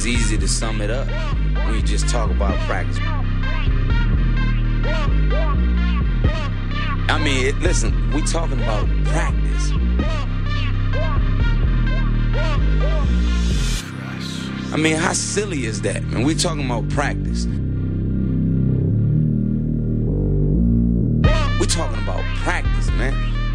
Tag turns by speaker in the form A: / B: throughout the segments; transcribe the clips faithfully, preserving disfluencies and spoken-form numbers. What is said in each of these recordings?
A: it's easy to sum it up when you just talk about practice. I mean, it, listen, we talking about practice. I mean, how silly is that, man? We talking about practice. We talking about practice, man.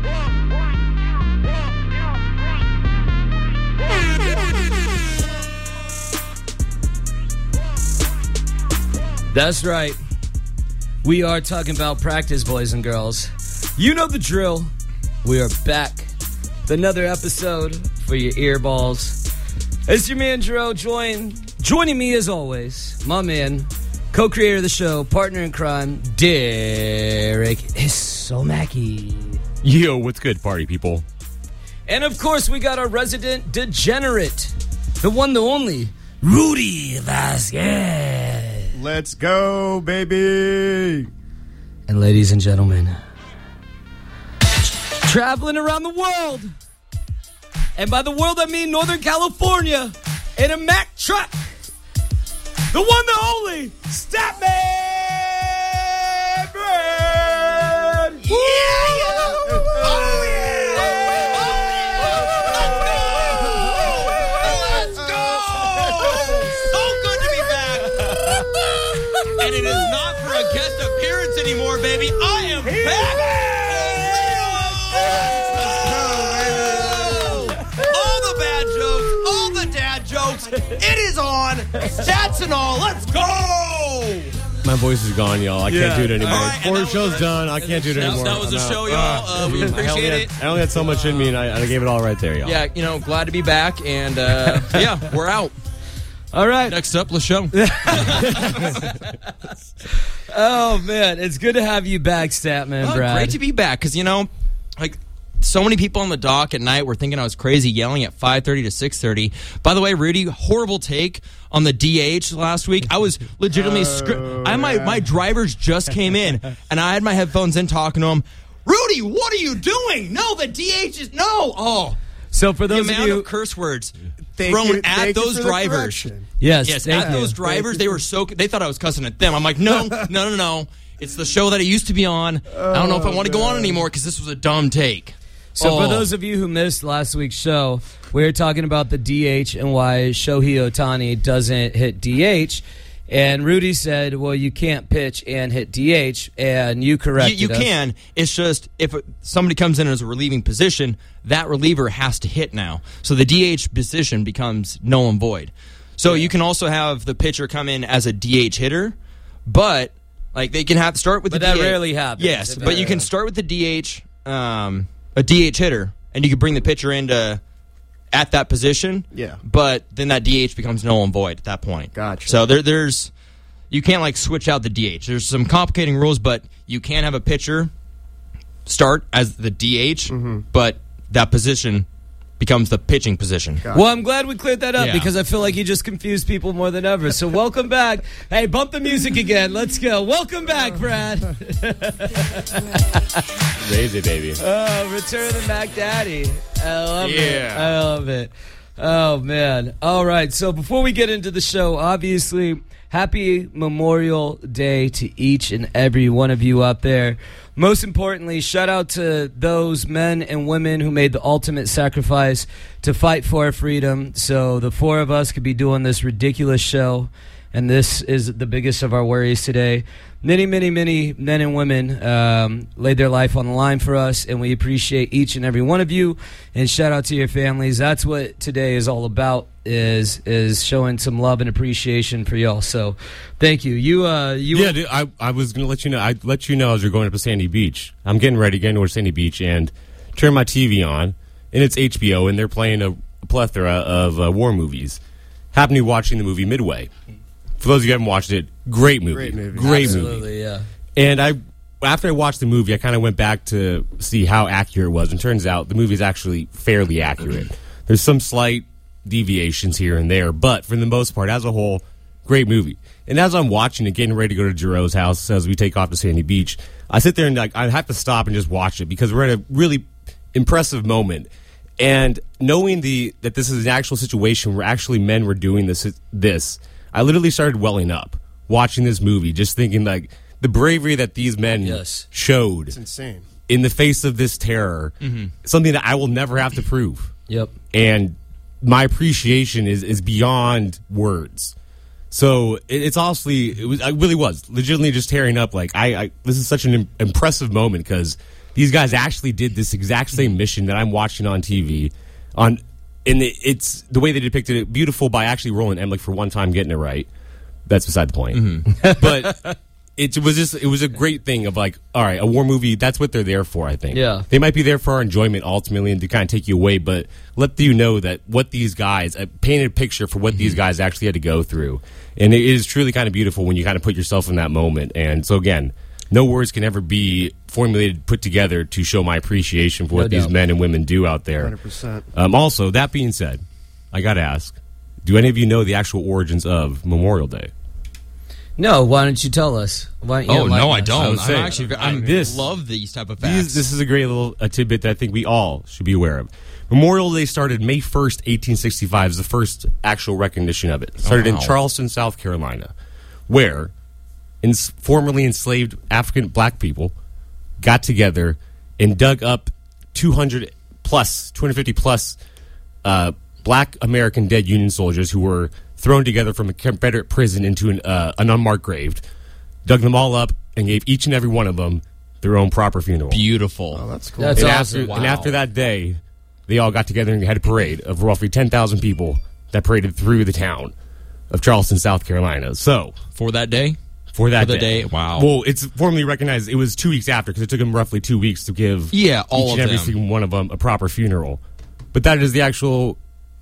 B: That's right. We are talking about practice, boys and girls. You know the drill. We are back with another episode for your earballs. It's your man, Jero, join, joining me as always, my man, co-creator of the show, partner in crime, Derek Isomaki.
C: Yo, what's good, party people?
B: And of course, we got our resident degenerate, the one, the only, Rudy Vasquez.
D: Let's go, baby.
B: And ladies and gentlemen, traveling around the world, and by the world I mean Northern California, in a Mack truck, the one, the only, Statman Brad.
E: Yeah, yeah. Oh, yeah. Let's go. Let's go. So good to be back. And it is not for a guest appearance anymore, baby. I am back. It is on. Stats and all. Let's go.
C: My voice is gone, y'all. I
D: Yeah.
C: can't do it anymore.
E: Right,
C: Four
E: that
C: shows
E: was,
C: done. I can't do it
E: that,
C: anymore.
E: That was the
C: I'm
E: show,
C: out.
E: y'all. Uh, we
C: I only
E: appreciate
C: had,
E: it.
C: I only had so much in me, and I, I gave it all right there, y'all.
E: Yeah, you know, glad to be back. And, uh, yeah, we're out.
B: All right.
E: Next up, let's show.
B: Oh, man. It's good to have you back, Statman
E: Well,
B: Brad.
E: great to be back because, you know, like, so many people on the dock at night were thinking I was crazy yelling at five thirty to six thirty. By the way, Rudy, horrible take on the D H last week. I was legitimately...
D: Oh,
E: scri- I my,
D: yeah.
E: my drivers just came in, and I had my headphones in talking to them. Rudy, what are you doing? No, the D H is... No! Oh,
B: So for
E: the
B: those of
E: amount
B: you...
E: of curse words
D: Thank
E: thrown
D: you-
E: at
D: thank you
E: those
D: for the
E: drivers.
D: correction.
B: Yes,
E: Yes,
B: thank
E: at
B: you.
E: those drivers, they were so... They thought I was cussing at them. I'm like, no, no, no, no. It's the show that it used to be on. I don't know if I want to go on anymore because this was a dumb take.
B: So
E: Oh.
B: for those of you who missed last week's show, we were talking about the D H and why Shohei Ohtani doesn't hit D H. And Rudy said, well, you can't pitch and hit D H, and you corrected
E: You, you
B: us.
E: can. It's just if somebody comes in as a relieving position, that reliever has to hit now. So the D H position becomes null and void. So you can also have the pitcher come in as a D H hitter, but like they can have start with
B: But
E: the
B: that
E: D H.
B: rarely happens.
E: Yes,
B: If
E: but
B: it-
E: you can start with the D H, um, a D H hitter, and you can bring the pitcher into at that position.
D: Yeah.
E: But then that D H becomes null and void at that point.
D: Gotcha.
E: So there, there's you can't like switch out the D H. There's some complicating rules, but you can have a pitcher start as the D H,
D: Mm-hmm.
E: but that position becomes the pitching position.
B: Well, I'm glad we cleared that up
E: Yeah.
B: because I feel like you just confused people more than ever. So welcome back. Hey, bump the music again. Let's go. Welcome back, Brad.
C: Raise it, baby.
B: Oh, Return of the Mac Daddy. I love it.
E: Yeah.
B: I love it. Oh, man. All right. So before we get into the show, obviously, happy Memorial Day to each and every one of you out there. Most importantly, shout out to those men and women who made the ultimate sacrifice to fight for our freedom. So the four of us could be doing this ridiculous show, and this is the biggest of our worries today. Many, many, many men and women um, laid their life on the line for us, and we appreciate each and every one of you. And shout out to your families. That's what today is all about, is is showing some love and appreciation for y'all. So thank you. You, uh, you
C: Yeah, dude, I, I was going to let you know. I let you know as you're going up to Sandy Beach. I'm getting ready, getting towards Sandy Beach, and turn my T V on, and it's H B O, and they're playing a plethora of uh, war movies. Happened to be watching the movie Midway. For those of you who haven't watched it, great movie.
D: Great movie.
C: Great
B: Absolutely,
C: movie.
B: yeah.
C: And I, after I watched the movie, I kind of went back to see how accurate it was. And turns out the movie is actually fairly accurate. There's some slight deviations here and there, but for the most part, as a whole, great movie. And as I'm watching it, getting ready to go to Jero's house as we take off to Sandy Beach, I sit there and like I have to stop and just watch it because we're at a really impressive moment. And knowing the that this is an actual situation where actually men were doing this, this, I literally started welling up watching this movie, just thinking like the bravery that these men
B: Yes.
C: showed
D: It's insane.
C: in the face of this terror,
E: Mm-hmm.
C: something that I will never have to prove.
B: Yep.
C: And my appreciation is is beyond words. So it, it's honestly, it was, it really was legitimately just tearing up. Like I, I this is such an im- impressive moment because these guys actually did this exact same mission that I'm watching on T V. On, and it, it's the way they depicted it, beautiful by actually Roland Emmerich for one time getting it right. That's beside the point.
E: Mm-hmm.
C: But it was just, it was a great thing of like, all right, a war movie, that's what they're there for, I think.
B: Yeah.
C: They might be there for our enjoyment ultimately and to kind of take you away, but let you know that what these guys, a painted picture for what these guys actually had to go through. And it is truly kind of beautiful when you kind of put yourself in that moment. And so again, no words can ever be formulated, put together to show my appreciation for what
B: No
C: these
B: doubt.
C: men and women do out there.
D: one hundred percent.
C: Um, also, that being said, I got to ask, do any of you know the actual origins of Memorial Day?
B: No, why don't you tell us? Why don't you
E: Oh
B: enlighten
E: no, I
B: us?
E: don't.
C: I would
E: I'm
C: say,
E: actually, I
C: this-
E: love these type of facts.
C: These, this is a great little a tidbit that I think we all should be aware of. Memorial Day started May first, eighteen sixty-five, is the first actual recognition of it. It started
E: Oh, wow.
C: in Charleston, South Carolina, where in, formerly enslaved African black people got together and dug up two hundred plus, two hundred fifty plus uh, black American dead Union soldiers who were thrown together from a Confederate prison into an, uh, an unmarked grave, dug them all up, and gave each and every one of them their own proper funeral.
E: beautiful.
D: Oh, that's cool.
B: That's
C: and,
B: awesome.
C: after, and
E: Wow.
C: after that day, they all got together and had a parade of roughly ten thousand people that paraded through the town of Charleston, South Carolina. So,
E: For that day?
C: for that
E: For the day? Wow.
C: Well, it's formally recognized. It was two weeks after because it took them roughly two weeks to give
E: Yeah, all
C: each
E: of
C: and every
E: them.
C: single one of them a proper funeral. But that is the actual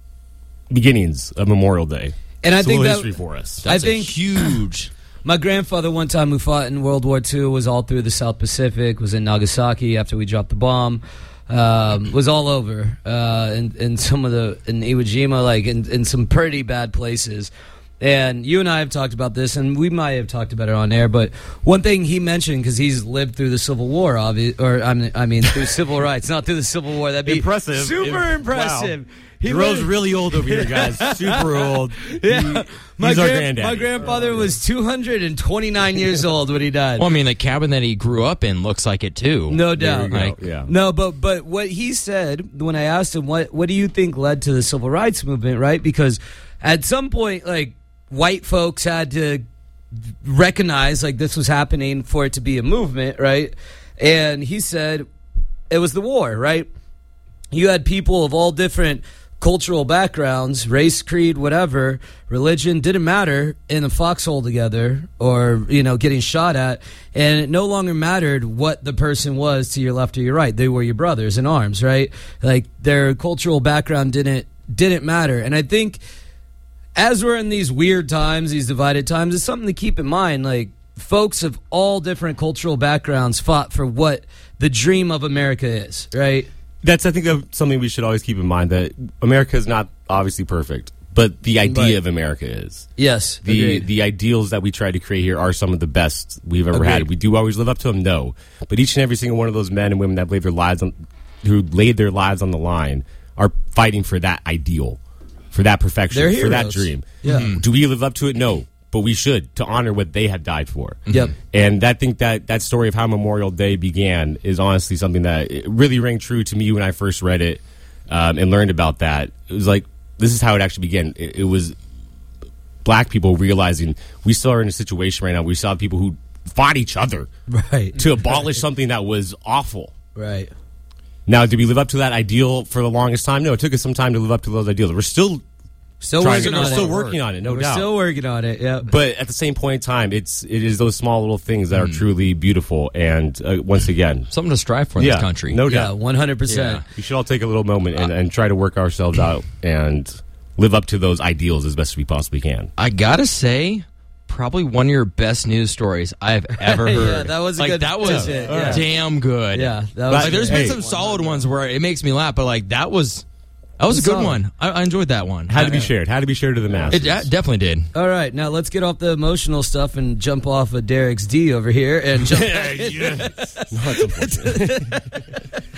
C: beginnings of Memorial Day.
B: And I
C: It's a
B: think
C: little
B: that-
C: history for us.
E: That's
B: I think-
E: a huge.
B: My grandfather, one time who fought in World War Two, was all through the South Pacific, was in Nagasaki after we dropped the bomb, um, was all over, uh, in, in some of the, in Iwo Jima, like in, in some pretty bad places. And you and I have talked about this, and we might have talked about it on air, but one thing he mentioned, because he's lived through the Civil War, obvi- or I mean, I mean through civil rights, not through the Civil War. That'd be
C: Impressive.
B: super
C: Im-
B: impressive.
C: Wow.
B: He
C: Jerome's
B: lived-
C: really old over here, guys. Super old.
B: Yeah.
C: He-
B: My,
C: he's our
B: gran-
C: granddaddy.
B: my grandfather was two hundred twenty-nine years old when he died.
E: Well, I mean, the cabin that he grew up in looks like it too.
B: No
C: There we
B: doubt.
C: go.
E: Like,
C: yeah.
B: No, but but what he said when I asked him what what do you think led to the civil rights movement, right? Because at some point, like, white folks had to recognize like this was happening for it to be a movement, right? And he said it was the war, right? You had people of all different cultural backgrounds, race, creed, whatever, religion, didn't matter, in a foxhole together or, you know, getting shot at. And it no longer mattered what the person was to your left or your right. They were your brothers in arms, right? Like their cultural background didn't didn't matter. And I think as we're in these weird times, these divided times, it's something to keep in mind. Like folks of all different cultural backgrounds fought for what the dream of America is, right?
C: That's, I think, of something we should always keep in mind, that America is not obviously perfect, but the idea
B: Right.
C: of America is.
B: Yes.
C: The
B: agreed.
C: the ideals that we try to create here are some of the best we've ever had.
B: Agreed.
C: We do always live up to them, no. But each and every single one of those men and women that laid their lives on, who laid their lives on the line, are fighting for that ideal, for that perfection,
B: They're
C: for that
B: heroes.
C: dream.
B: Yeah. Mhm.
C: Do we live up to it? No. But we should, to honor what they had died for.
B: Yep.
C: And I think that that story of how Memorial Day began is honestly something that it really rang true to me when I first read it um, and learned about that. It was like, this is how it actually began. It, it was black people realizing we still are in a situation right now. We saw people who fought each other
B: Right.
C: to abolish something that was awful.
B: Right.
C: Now, did we live up to that ideal for the longest time? No, it took us some time to live up to those ideals. We're still
B: Still
C: trying,
B: working
C: we're
B: on
C: still
B: it.
C: working on it, no
B: We're
C: doubt.
B: still working on it. Yeah.
C: But at the same point in time, it's it is those small little things that are truly beautiful. And uh, once again,
E: Something to strive for in
C: yeah,
E: this country.
C: no
B: Yeah.
C: doubt.
B: One hundred percent.
C: We should all take a little moment and, and try to work ourselves out and live up to those ideals as best as we possibly can.
E: I gotta say, probably one of your best news stories I've ever
B: Yeah,
E: heard.
B: that was a
E: like,
B: good
E: that was
B: tidbit, yeah.
E: damn good.
B: Yeah. That was
E: Like, there's been
C: Hey.
E: some solid ones where it makes me laugh, but like that was that was a good
B: Solid.
E: one. I, I enjoyed that one.
C: Had to be
E: I-
C: shared. Had to be shared to the masses.
E: It uh, definitely did.
B: All right, now let's get off the emotional stuff and jump off of Derek's D over here and jump.
C: No, it's unfortunate.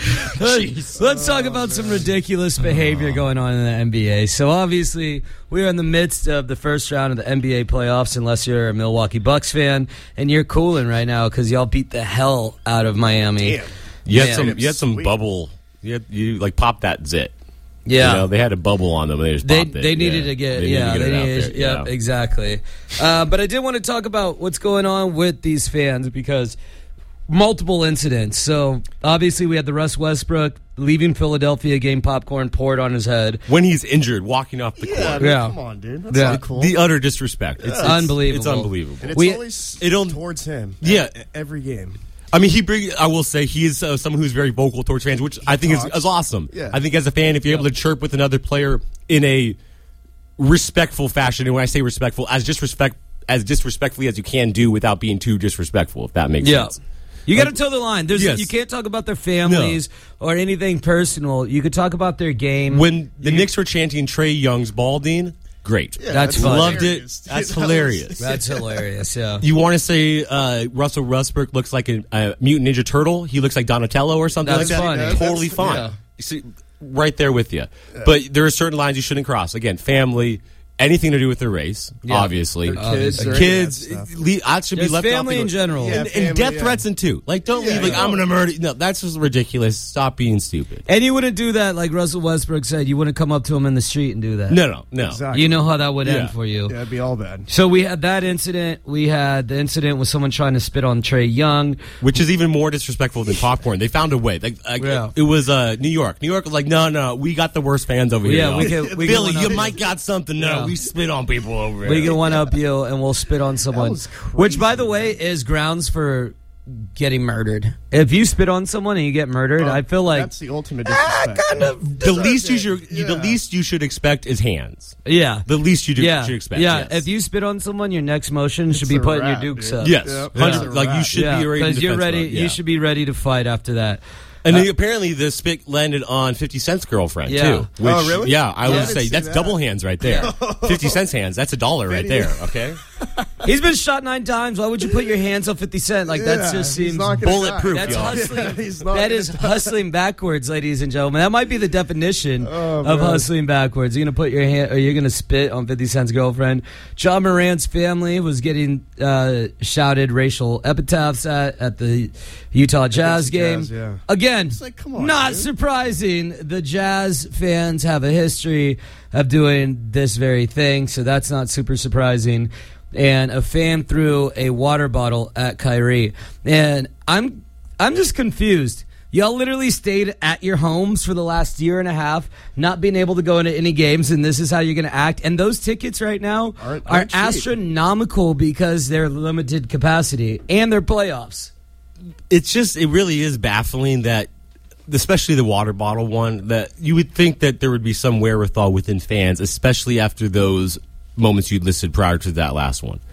B: Let's, let's talk about some ridiculous behavior going on in the N B A. So obviously, we are in the midst of the first round of the N B A playoffs, unless you're a Milwaukee Bucks fan, and you're cooling right now because y'all beat the hell out of Miami.
D: Damn.
C: You had
B: Man.
C: some. You had some
D: Sweet.
C: bubble. You had, you like popped that zit.
B: Yeah.
C: You know, they had a bubble on them. And they just
B: They,
C: popped it.
B: they needed
C: yeah.
B: to get,
C: They
B: yeah,
C: needed to get
B: they
C: it out
B: needed,
C: there.
B: yep,
C: yeah.
B: exactly. Uh, but I did want to talk about what's going on with these fans because multiple incidents. So obviously we had the Russ Westbrook leaving Philadelphia game popcorn poured on his head.
C: When he's injured, walking off the
D: Yeah, I
C: court.
D: mean,
B: Yeah.
D: come on, dude. That's
B: Yeah.
D: not cool.
C: The utter disrespect. It's, it's
B: Unbelievable.
C: It's unbelievable.
D: and it's
B: we-
D: always
C: it don't-
D: towards him.
C: Yeah.
D: e- every game.
C: I mean, he bring. I will say he is uh, someone who's very vocal towards fans, which I think is,
D: talks.
C: is awesome.
D: Yeah.
C: I think as a fan, if you're able to chirp with another player in a respectful fashion, and when I say respectful, as disrespect as disrespectfully as you can do without being too disrespectful, if that makes
B: Yeah.
C: sense.
B: You got to toe the line. There's,
C: Yes.
B: You can't talk about their families or anything personal. You could talk about their game.
C: When the Knicks were chanting Trey Young's balding, great.
D: Yeah,
B: That's fun.
C: Loved it.
D: hilarious.
C: That's
D: That was-
C: hilarious.
B: That's hilarious, yeah.
C: You want to say uh, Russell Westbrook looks like a, a mutant Ninja Turtle? He looks like Donatello or something
B: That's
C: like that.
B: funny.
C: Totally
D: That's-
C: fine.
B: yeah.
C: You see, right there with you. But there are certain lines you shouldn't cross. Again, family, anything to do with their race,
B: Yeah.
C: obviously.
D: Their kids,
C: Uh,
D: or any
C: kids,
D: of that stuff.
C: le- I should be
B: Just
C: left
B: family
C: off the-
B: in general.
D: Yeah.
C: and, and
D: family,
C: death
D: yeah.
C: threats and too. Like, don't
D: Yeah,
C: leave like
D: yeah.
C: I'm gonna murder. No, that's just ridiculous. Stop being stupid.
B: And you wouldn't do that like Russell Westbrook said. You wouldn't come up to him in the street and do that.
C: No, no, no.
D: Exactly.
B: You know how that would
C: Yeah.
B: end for you.
D: Yeah, it'd be all bad.
B: So we had that incident. We had the incident with someone trying to spit on Trey Young.
C: Which is even more disrespectful than popcorn. They found a way. Like, like
B: Yeah.
C: it was uh, New York. New York was like, no, no, we got the worst fans over here.
B: Yeah,
C: y'all.
B: we can- we can
C: Billy,
B: one
C: you
B: up-
C: might got something. No,
B: Yeah.
C: we spit on people over
B: We
C: here.
B: can one up you and we'll spit on someone.
D: was
B: Which, by the
D: crazy,
B: way, is grounds for getting murdered. If you spit on someone and you get murdered, I feel like
D: that's the ultimate disrespect.
B: kind of
C: the least you should,
D: Yeah.
C: the least you should expect is hands.
B: yeah.
C: The least you do,
B: Yeah,
C: should expect.
B: yeah.
C: yes.
B: If you spit on someone, your next motion should be
D: a
B: putting
D: wrap,
B: your dukes
D: dude.
B: up.
C: yes,
D: Yep.
C: one hundred
D: Yeah.
C: like you should
B: yeah,
C: be ready
B: because you're
C: defense
B: ready.
C: mode, yeah.
B: You should be ready to fight after that.
C: And then apparently the spit landed on fifty Cent's girlfriend
B: Yeah.
C: too. Which,
D: Oh, really?
C: Yeah, I
D: Yeah. I
C: would
D: didn't
C: say
D: see
C: that's
D: that.
C: double hands right there. fifty Cent's hands. That's a dollar right
D: Fifty-
C: there. Okay.
B: He's been shot nine times. Why would you put your hands on fifty Cent? Like that
D: Yeah,
B: just
D: he's
B: seems
D: not gonna
C: bulletproof,
D: die.
B: That's
C: y'all.
B: hustling.
D: He's not
B: That
D: gonna
B: is
D: die.
B: hustling backwards, ladies and gentlemen. That might be the definition
D: Oh,
B: of
D: man.
B: hustling backwards. You're gonna put your hand, or you're gonna spit on fifty Cent's girlfriend. John Morant's family was getting uh, shouted racial epitaphs at at the Utah Jazz
D: the
B: game.
D: Jazz, yeah.
B: Again,
D: like, come on,
B: not
D: dude.
B: surprising. The Jazz fans have a history of doing this very thing, so that's not super surprising. And a fan threw a water bottle at Kyrie, and I'm I'm just confused. Y'all literally stayed at your homes for the last year and a half, not being able to go into any games, and this is how you're going to act. And those tickets right now
D: Aren't-
B: are
D: aren't cheap.
B: astronomical because they're limited capacity and they're playoffs.
C: It's just it really is baffling that, especially the water bottle one, that you would think that there would be some wherewithal within fans, especially after those moments you listed prior to that last one.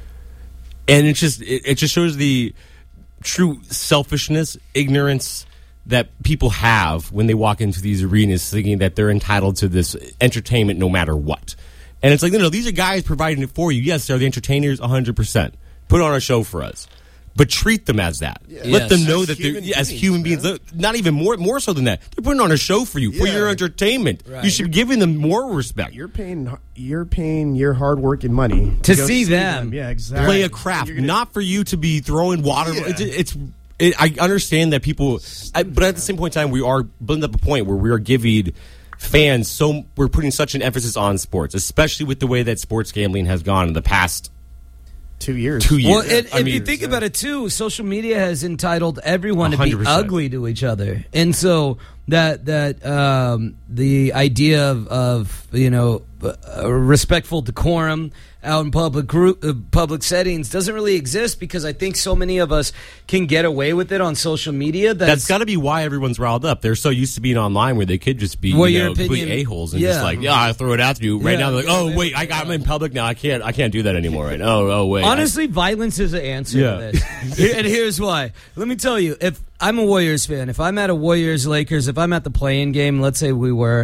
C: And it just it, it just shows the true selfishness, ignorance that people have when they walk into these arenas thinking that they're entitled to this entertainment no matter what. And it's like, no, no, these are guys providing it for you. Yes, they're the entertainers one hundred percent. Put on a show for us. But treat them as that. Let
B: Yes.
C: them know
D: As
C: that they're
D: human
C: yeah, as
D: beings,
C: human beings.
D: man.
C: Not even more more so than that. They're putting on a show for you, for
D: Yeah.
C: your entertainment.
B: Right.
C: You should be giving them more respect.
D: You're paying. You're paying your hard working money
B: To
D: go
B: see them.
D: Yeah, exactly.
C: Play a craft,
D: You're gonna-
C: not for you to be throwing water.
D: Yeah.
C: It's, it's it, I understand that people, I, but at the same point in time, we are building up a point where we are giving fans so we're putting such an emphasis on sports, especially with the way that sports gambling has gone in the past
D: two years.
C: two years.
B: Well, and,
C: I
B: if
C: mean,
B: you think about it too, social media has entitled everyone to be
C: one hundred percent.
B: ugly to each other, and so that that um, the idea of, of you know uh, respectful decorum out in public group uh, public settings doesn't really exist because I think so many of us can get away with it on social media. That's,
C: That's got to be why everyone's riled up. They're so used to being online where they could just be,
B: Well,
C: you
B: your
C: know, complete
B: opinion-
C: a-holes and
B: yeah.
C: just like, yeah, I throw it out to you. Right
B: Yeah,
C: now, they're like,
B: yeah,
C: oh,
B: yeah,
C: wait, I got, I'm in public now. I can't, I can't do that anymore. Right? Oh, oh, wait.
B: Honestly, violence is the answer
C: Yeah.
B: to this. Here- and here's why. Let me tell you, if I'm a Warriors fan, if I'm at a Warriors Lakers, if I'm at the play-in game, let's say we were,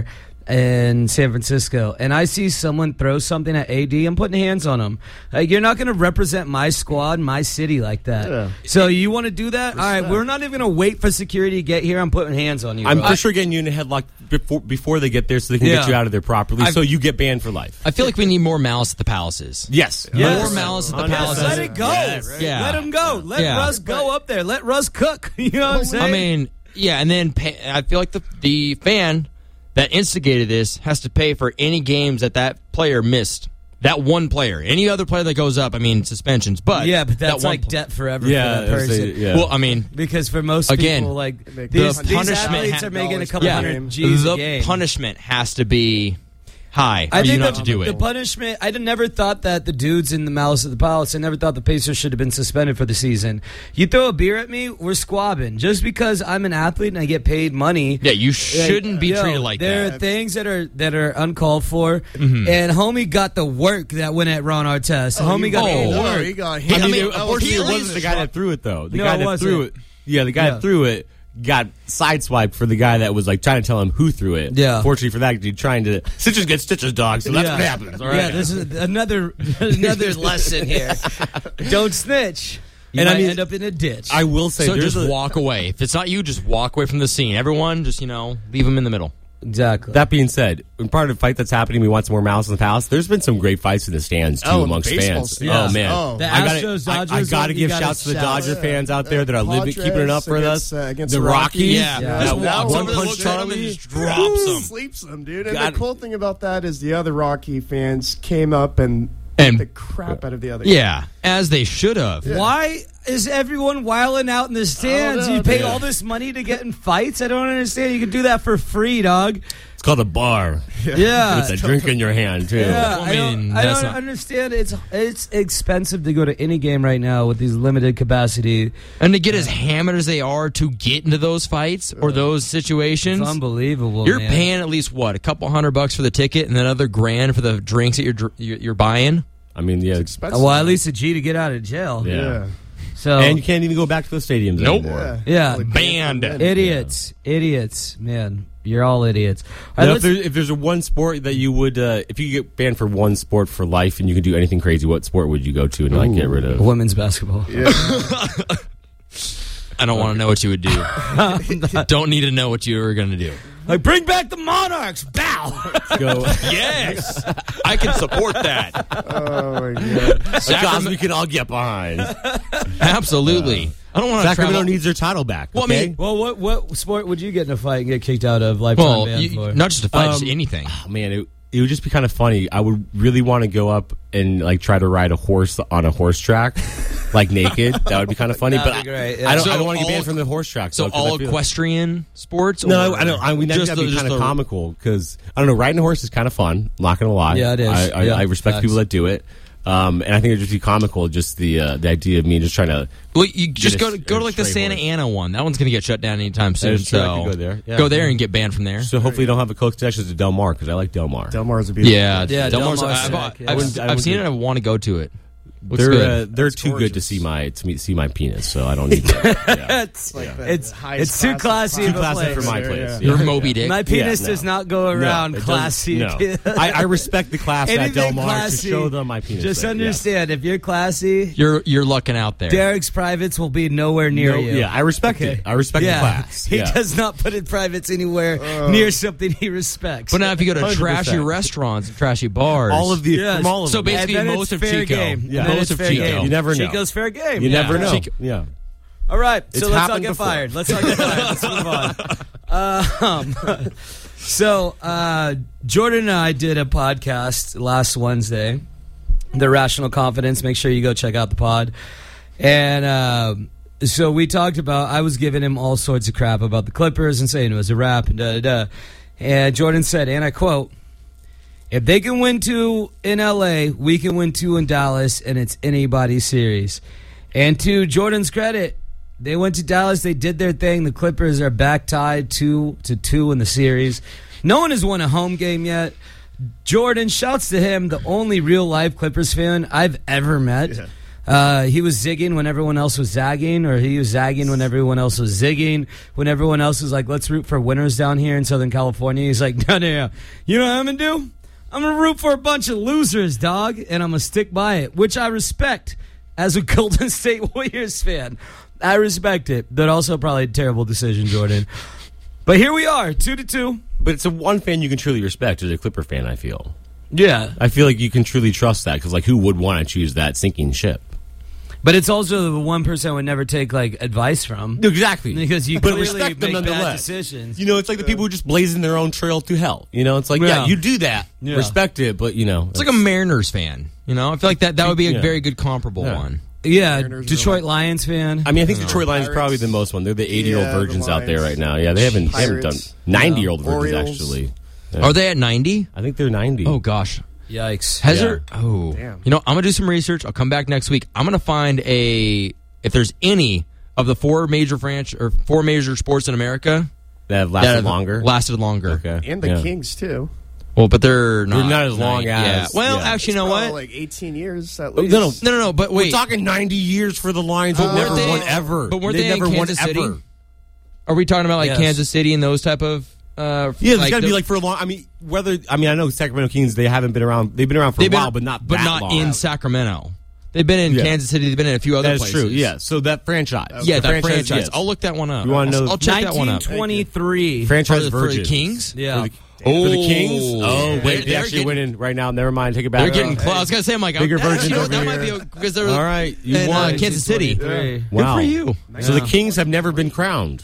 B: in San Francisco, and I see someone throw something at A D, I'm putting hands on them. Like, you're not going to represent my squad, my city like that.
D: Yeah.
B: So you want to do that? All right, we're not even going to wait for security to get here. I'm putting hands on you.
C: I'm
B: bro.
C: for sure getting you in a headlock before before they get there, so they can
B: Yeah.
C: get you out of there properly.
E: I've-
C: so you get banned for life.
E: I feel like we need more malice at the palaces.
C: Yes.
B: Yes.
E: More malice at the
C: one hundred
E: palaces.
C: percent.
B: Let it go.
C: Yes.
E: Yeah.
B: Let him go. Let
E: Yeah.
B: Russ go up there. Let Russ cook. You know what I'm saying?
E: I mean, yeah, and then pay, I feel like the the fan that instigated this has to pay for any games that that player missed. That one player. Any other player that goes up, I mean, suspensions. But
B: yeah, but
E: that
B: that's
E: one
B: like
E: pl-
B: debt forever
C: Yeah,
B: for that
C: I was
B: person.
C: saying, yeah.
E: Well, I mean,
B: Because for most
E: Again,
B: people, like
D: Make
B: these,
E: the
B: these
E: punishment
B: athletes
E: ha-
B: are making a couple
E: yeah,
B: hundred G's a
E: the
B: game.
E: punishment has to be high for
B: I
E: you
B: think
E: not
B: the,
E: to do
B: the
E: it.
B: punishment. I never thought that the dudes in the Malice of the Palace. I never thought the Pacers should have been suspended for the season. You throw a beer at me, we're squabbing. Just because I'm an athlete and I get paid money.
E: Yeah, you shouldn't be
B: Yo,
E: treated like
B: there
E: that.
B: are things that are that are uncalled for,
E: Mm-hmm.
B: and homie got the work that went at Ron Artest. homie got
E: oh,
B: the
E: no,
B: work.
D: He got
C: I
D: hit.
C: mean,
E: mean,
C: it- unfortunately,
E: he
C: it
E: at
C: wasn't
E: least
C: the guy that threw it, though. The
B: No,
C: guy
B: it
C: that
B: wasn't.
C: threw it. Yeah, the guy
B: Yeah.
C: that threw it got sideswiped for the guy that was like trying to tell him who threw it.
B: Yeah.
C: Fortunately for that dude, trying to stitches get stitches, dog. So that's
B: Yeah.
C: what happens. All right.
B: Yeah, this is another another lesson here. Don't snitch. You
C: And I
B: might
C: mean-
B: end up in a ditch.
C: I will say,
E: So
C: there's
E: just
C: a-
E: walk away. If it's not you, just walk away from the scene. Everyone, just, you know, leave them in the middle.
B: exactly.
C: That being said, in part of the fight that's happening, we want some more Malice in the Palace. There's been some great fights in the stands too
D: Oh,
C: amongst
D: baseball
C: fans.
D: stands.
C: Oh man,
D: Oh.
B: The
C: I gotta,
B: Astros,
C: I, I
B: Dodgers,
C: gotta
B: you
C: give
B: gotta
C: shouts to the
B: shout.
C: Dodger fans out there that are living, keeping it up for
D: against,
C: us.
D: uh, against
C: the
D: the
C: Rockies,
D: Rockies.
E: Yeah.
D: Yeah.
E: Just
C: that
E: walks
C: one
E: over,
C: punch
E: looks at 'em, and
C: Charlie.
E: just drops them.
D: Sleeps them, dude. And
C: God.
D: the cool thing about that is the other Rocky fans came up and
E: And-
D: beat the crap out of the other guy.
E: Yeah, as they should have.
B: Why is everyone wiling out in the stands?
D: know,
B: You pay
D: dude.
B: all this money to get in fights? I don't understand. You can do that for free, dog.
C: It's called a bar
B: Yeah.
C: with a drink in your hand too.
B: Yeah,
E: I
B: I don't,
E: mean,
B: I
E: that's
B: don't
E: not-
B: understand. It's it's expensive to go to any game right now with these limited capacity.
E: And to get as hammered as they are to get into those fights or those situations,
B: It's unbelievable.
E: you're
B: man.
E: paying at least, what, a couple hundred bucks for the ticket and then another grand for the drinks that you're dr- you're, you're buying?
C: I mean, yeah,
D: Expensive.
B: Well, at least a G to get out of jail.
C: Yeah.
D: Yeah.
B: So
C: and you can't even go back to the stadiums
E: Nope.
C: anymore.
B: Yeah.
D: Really
E: Banned.
D: can't-
B: idiots, idiots, man. You're all idiots. All right,
C: Now,
B: let's-
C: if, there, if there's a one sport that you would, uh, if you could get banned for one sport for life and you could do anything crazy, what sport would you go to and like get rid of?
B: women's basketball.
E: I don't want to know what you would do. Don't need to know what you were going to do.
B: Like, bring back the Monarchs. Bow.
C: Go
E: Yes, I can support that.
D: Oh, my God.
C: a cause we can all get behind.
E: Absolutely. I don't want to
C: Sacramento
E: travel.
C: needs their title back.
E: Well, I
C: okay?
E: mean-
B: Well, what what sport would you get in a fight and get kicked out of lifetime
E: Well,
B: ban
E: you,
B: for?
E: not just a fight, just
C: Um,
E: anything.
C: Oh, man, it, it would just be kind of funny. I would really want to go up and like try to ride a horse on a horse track, like naked. That would be kind of funny.
B: That'd
C: but
B: be great,
C: I,
B: yeah.
C: I don't.
E: So
C: I don't want to get
E: all-
C: banned from the horse track.
E: So
C: though, 'cause
E: all
C: I feel-
E: equestrian sports?
C: No,
E: or
C: I don't. I mean, that'd,
E: just
C: that'd
E: the-
C: be
E: just
C: kind of
E: the-
C: comical because I don't know. Riding a horse is kind of fun. I'm not gonna lie.
B: Yeah, it is.
C: I, I,
B: Yeah,
C: I respect
B: facts.
C: people that do it. Um, and I think it'd just be comical, just the uh, the idea of me just trying to.
E: Well, you just
C: a-
E: go to go
C: a
E: to like the
C: stray
E: Santa
C: horse.
E: Ana one. That one's going to get shut down anytime soon.
C: is true. I
E: So
C: could go there. Yeah.
E: go there and get banned from there.
C: So hopefully, you don't have a close connections to Del Mar because I like Del Mar.
D: Del Mar's a beautiful.
E: Yeah,
B: Yeah,
E: Del Mar's-
B: Del Mar's
E: I've,
B: sick,
E: I've,
B: yeah.
E: I've,
C: I wouldn't- I
E: I've seen it.
C: wouldn't
E: I want to go to it. Looks
C: They're
E: good.
C: uh, they're
D: That's
C: too good to
D: gorgeous.
C: see my to me, see my penis, so I don't need that. Yeah.
B: it's
D: Like the
B: it's,
D: highest
B: it's too
D: class of
B: classy
C: Too
B: of a
C: classy
B: place.
C: for my
D: Yeah,
C: place.
D: yeah.
C: Yeah.
E: You're Moby Dick.
B: My penis
C: Yeah,
B: does
C: no.
B: not go around
C: No, it
B: classy.
C: doesn't- No. I, I respect the class at
B: Anything
C: Del Mar
B: classy,
C: to show them my penis.
B: Just
C: there,
B: understand, if you're classy,
E: You're you're lucking out there.
B: Derek's privates will be nowhere
C: yeah.
B: near
C: No,
B: you.
C: yeah, I respect
B: Okay.
C: it. I respect
B: yeah.
C: the class.
B: He
C: yeah.
B: does not put his privates anywhere near something he respects.
E: But now if you go to
C: one hundred percent.
E: trashy restaurants and trashy bars,
C: all of the
B: Yes.
C: from all of
E: So
C: them.
E: basically,
B: And then
E: most
B: it's
E: of
B: fair
E: Chico.
B: game.
C: Yeah.
B: And then
E: Most
B: it's
E: of
B: fair
E: Chico.
B: game.
C: You never know.
B: Chico's fair game.
C: you
E: Yeah.
C: never know.
E: Chico-
C: Yeah.
B: All right,
C: It's
B: so let's all
C: happened
B: get
C: before.
B: fired. Let's all get fired. Let's move on. Um, so uh, Jordan and I did a podcast last Wednesday, The Rational Confidence. Make sure you go check out the pod. And um, so we talked about, I was giving him all sorts of crap about the Clippers and saying it was a wrap and da da da. And Jordan said, and I quote, if they can win two in L A, we can win two in Dallas, and it's anybody's series. And to Jordan's credit, they went to Dallas, they did their thing. The Clippers are back tied two to two in the series. No one has won a home game yet. Jordan, shouts to him, the only real life Clippers fan I've ever met.
D: Yeah.
B: Uh, he was zigging when everyone else was zagging, or he was zagging when everyone else was zigging. When everyone else was like, let's root for winners down here in Southern California, he's like, no, no, no. You know what I'm going to do? I'm going to root for a bunch of losers, dog, and I'm going to stick by it, which I respect as a Golden State Warriors fan. I respect it, but also probably a terrible decision, Jordan. But here we are, two to two.
C: But it's a one fan you can truly respect as a Clipper fan, I feel.
B: Yeah.
C: I feel like you can truly trust that, because, like, who would want to choose that sinking ship?
B: But it's also the one person I would never take like advice from.
C: Exactly.
B: Because you
C: but
B: clearly
C: respect them
B: make bad
C: nonetheless.
B: decisions.
C: You know, it's like the people who just blazing their own trail to hell. You know, it's like, yeah,
B: Yeah.
C: you do that.
B: Yeah.
C: Respect it, but, you know.
E: It's like a Mariners fan. You know, I feel like that, that would be a
C: Yeah.
E: very good comparable
C: Yeah.
E: one.
B: Yeah,
D: Mariners are
B: Detroit
D: like-
B: Lions fan.
C: I mean, I think Detroit Lions is
D: Pirates.
C: probably the most one. They're the eighty-year-old
D: Yeah, the
C: virgins out there
D: Lions.
C: right now. Yeah, they haven't, they haven't done
D: Pirates.
C: ninety-year-old
D: Yeah.
C: virgins,
D: Orioles.
C: actually. Yeah.
E: Are they at ninety?
C: I think they're ninety.
E: Oh, gosh.
B: Yikes.
E: Has
C: Yeah.
E: there? Oh,
D: Damn.
E: you know, I'm gonna do some research. I'll come back next week. I'm gonna find a if there's any of the four major franch or four major sports in America
C: That have lasted
E: that have
C: longer?
E: Lasted longer.
C: Okay.
D: And the
C: Yeah.
D: Kings, too.
E: Well, but they're not.
C: They're not as long
E: yeah.
C: as-
E: Well,
C: yeah.
E: actually, you know
D: Probably
E: what?
D: like eighteen years at
C: No,
D: least.
C: no.
E: no, no, no. But
C: We're
E: wait.
C: talking ninety years for the Lions. Who
E: But
C: never
E: weren't they-
C: won ever.
E: but weren't they
C: never
E: in
C: won
E: Kansas City?
C: ever.
E: Are we talking about like
B: Yes.
E: Kansas City and those type of? Uh,
C: Yeah, it's got to
E: the-
C: be like for a long. I mean, whether I mean, I know Sacramento Kings. They haven't been around. They've been around for a
E: they've been-
C: while, but not
E: but
C: that
E: not
C: long.
E: in Sacramento. They've been in
C: Yeah.
E: Kansas City. They've been in a few other
C: That's
E: places.
C: true. Yeah. So that franchise.
E: Yeah,
C: The
E: that franchise.
C: yes.
E: I'll look that one up.
C: You wanna know-
E: I'll, I'll check that one up.
B: nineteen twenty-three.
C: franchise
E: For the- for the
C: virgins.
E: Kings?
B: Yeah.
C: For the, for the Kings.
E: Oh.
C: Oh
E: They're-
C: wait, they
E: they're
C: actually
E: getting-
C: winning right now. Never mind. Take it back.
E: They're getting
C: Uh,
E: close. I was gonna say, I'm like,
C: Bigger
E: oh,
C: virgins
E: you know,
C: over
E: that might be
C: here.
E: a, because they're
C: All right, you
E: in,
C: won.
E: uh, Kansas City.
B: twenty-three.
E: Good
C: Wow.
E: for you.
C: So the Kings have never been crowned.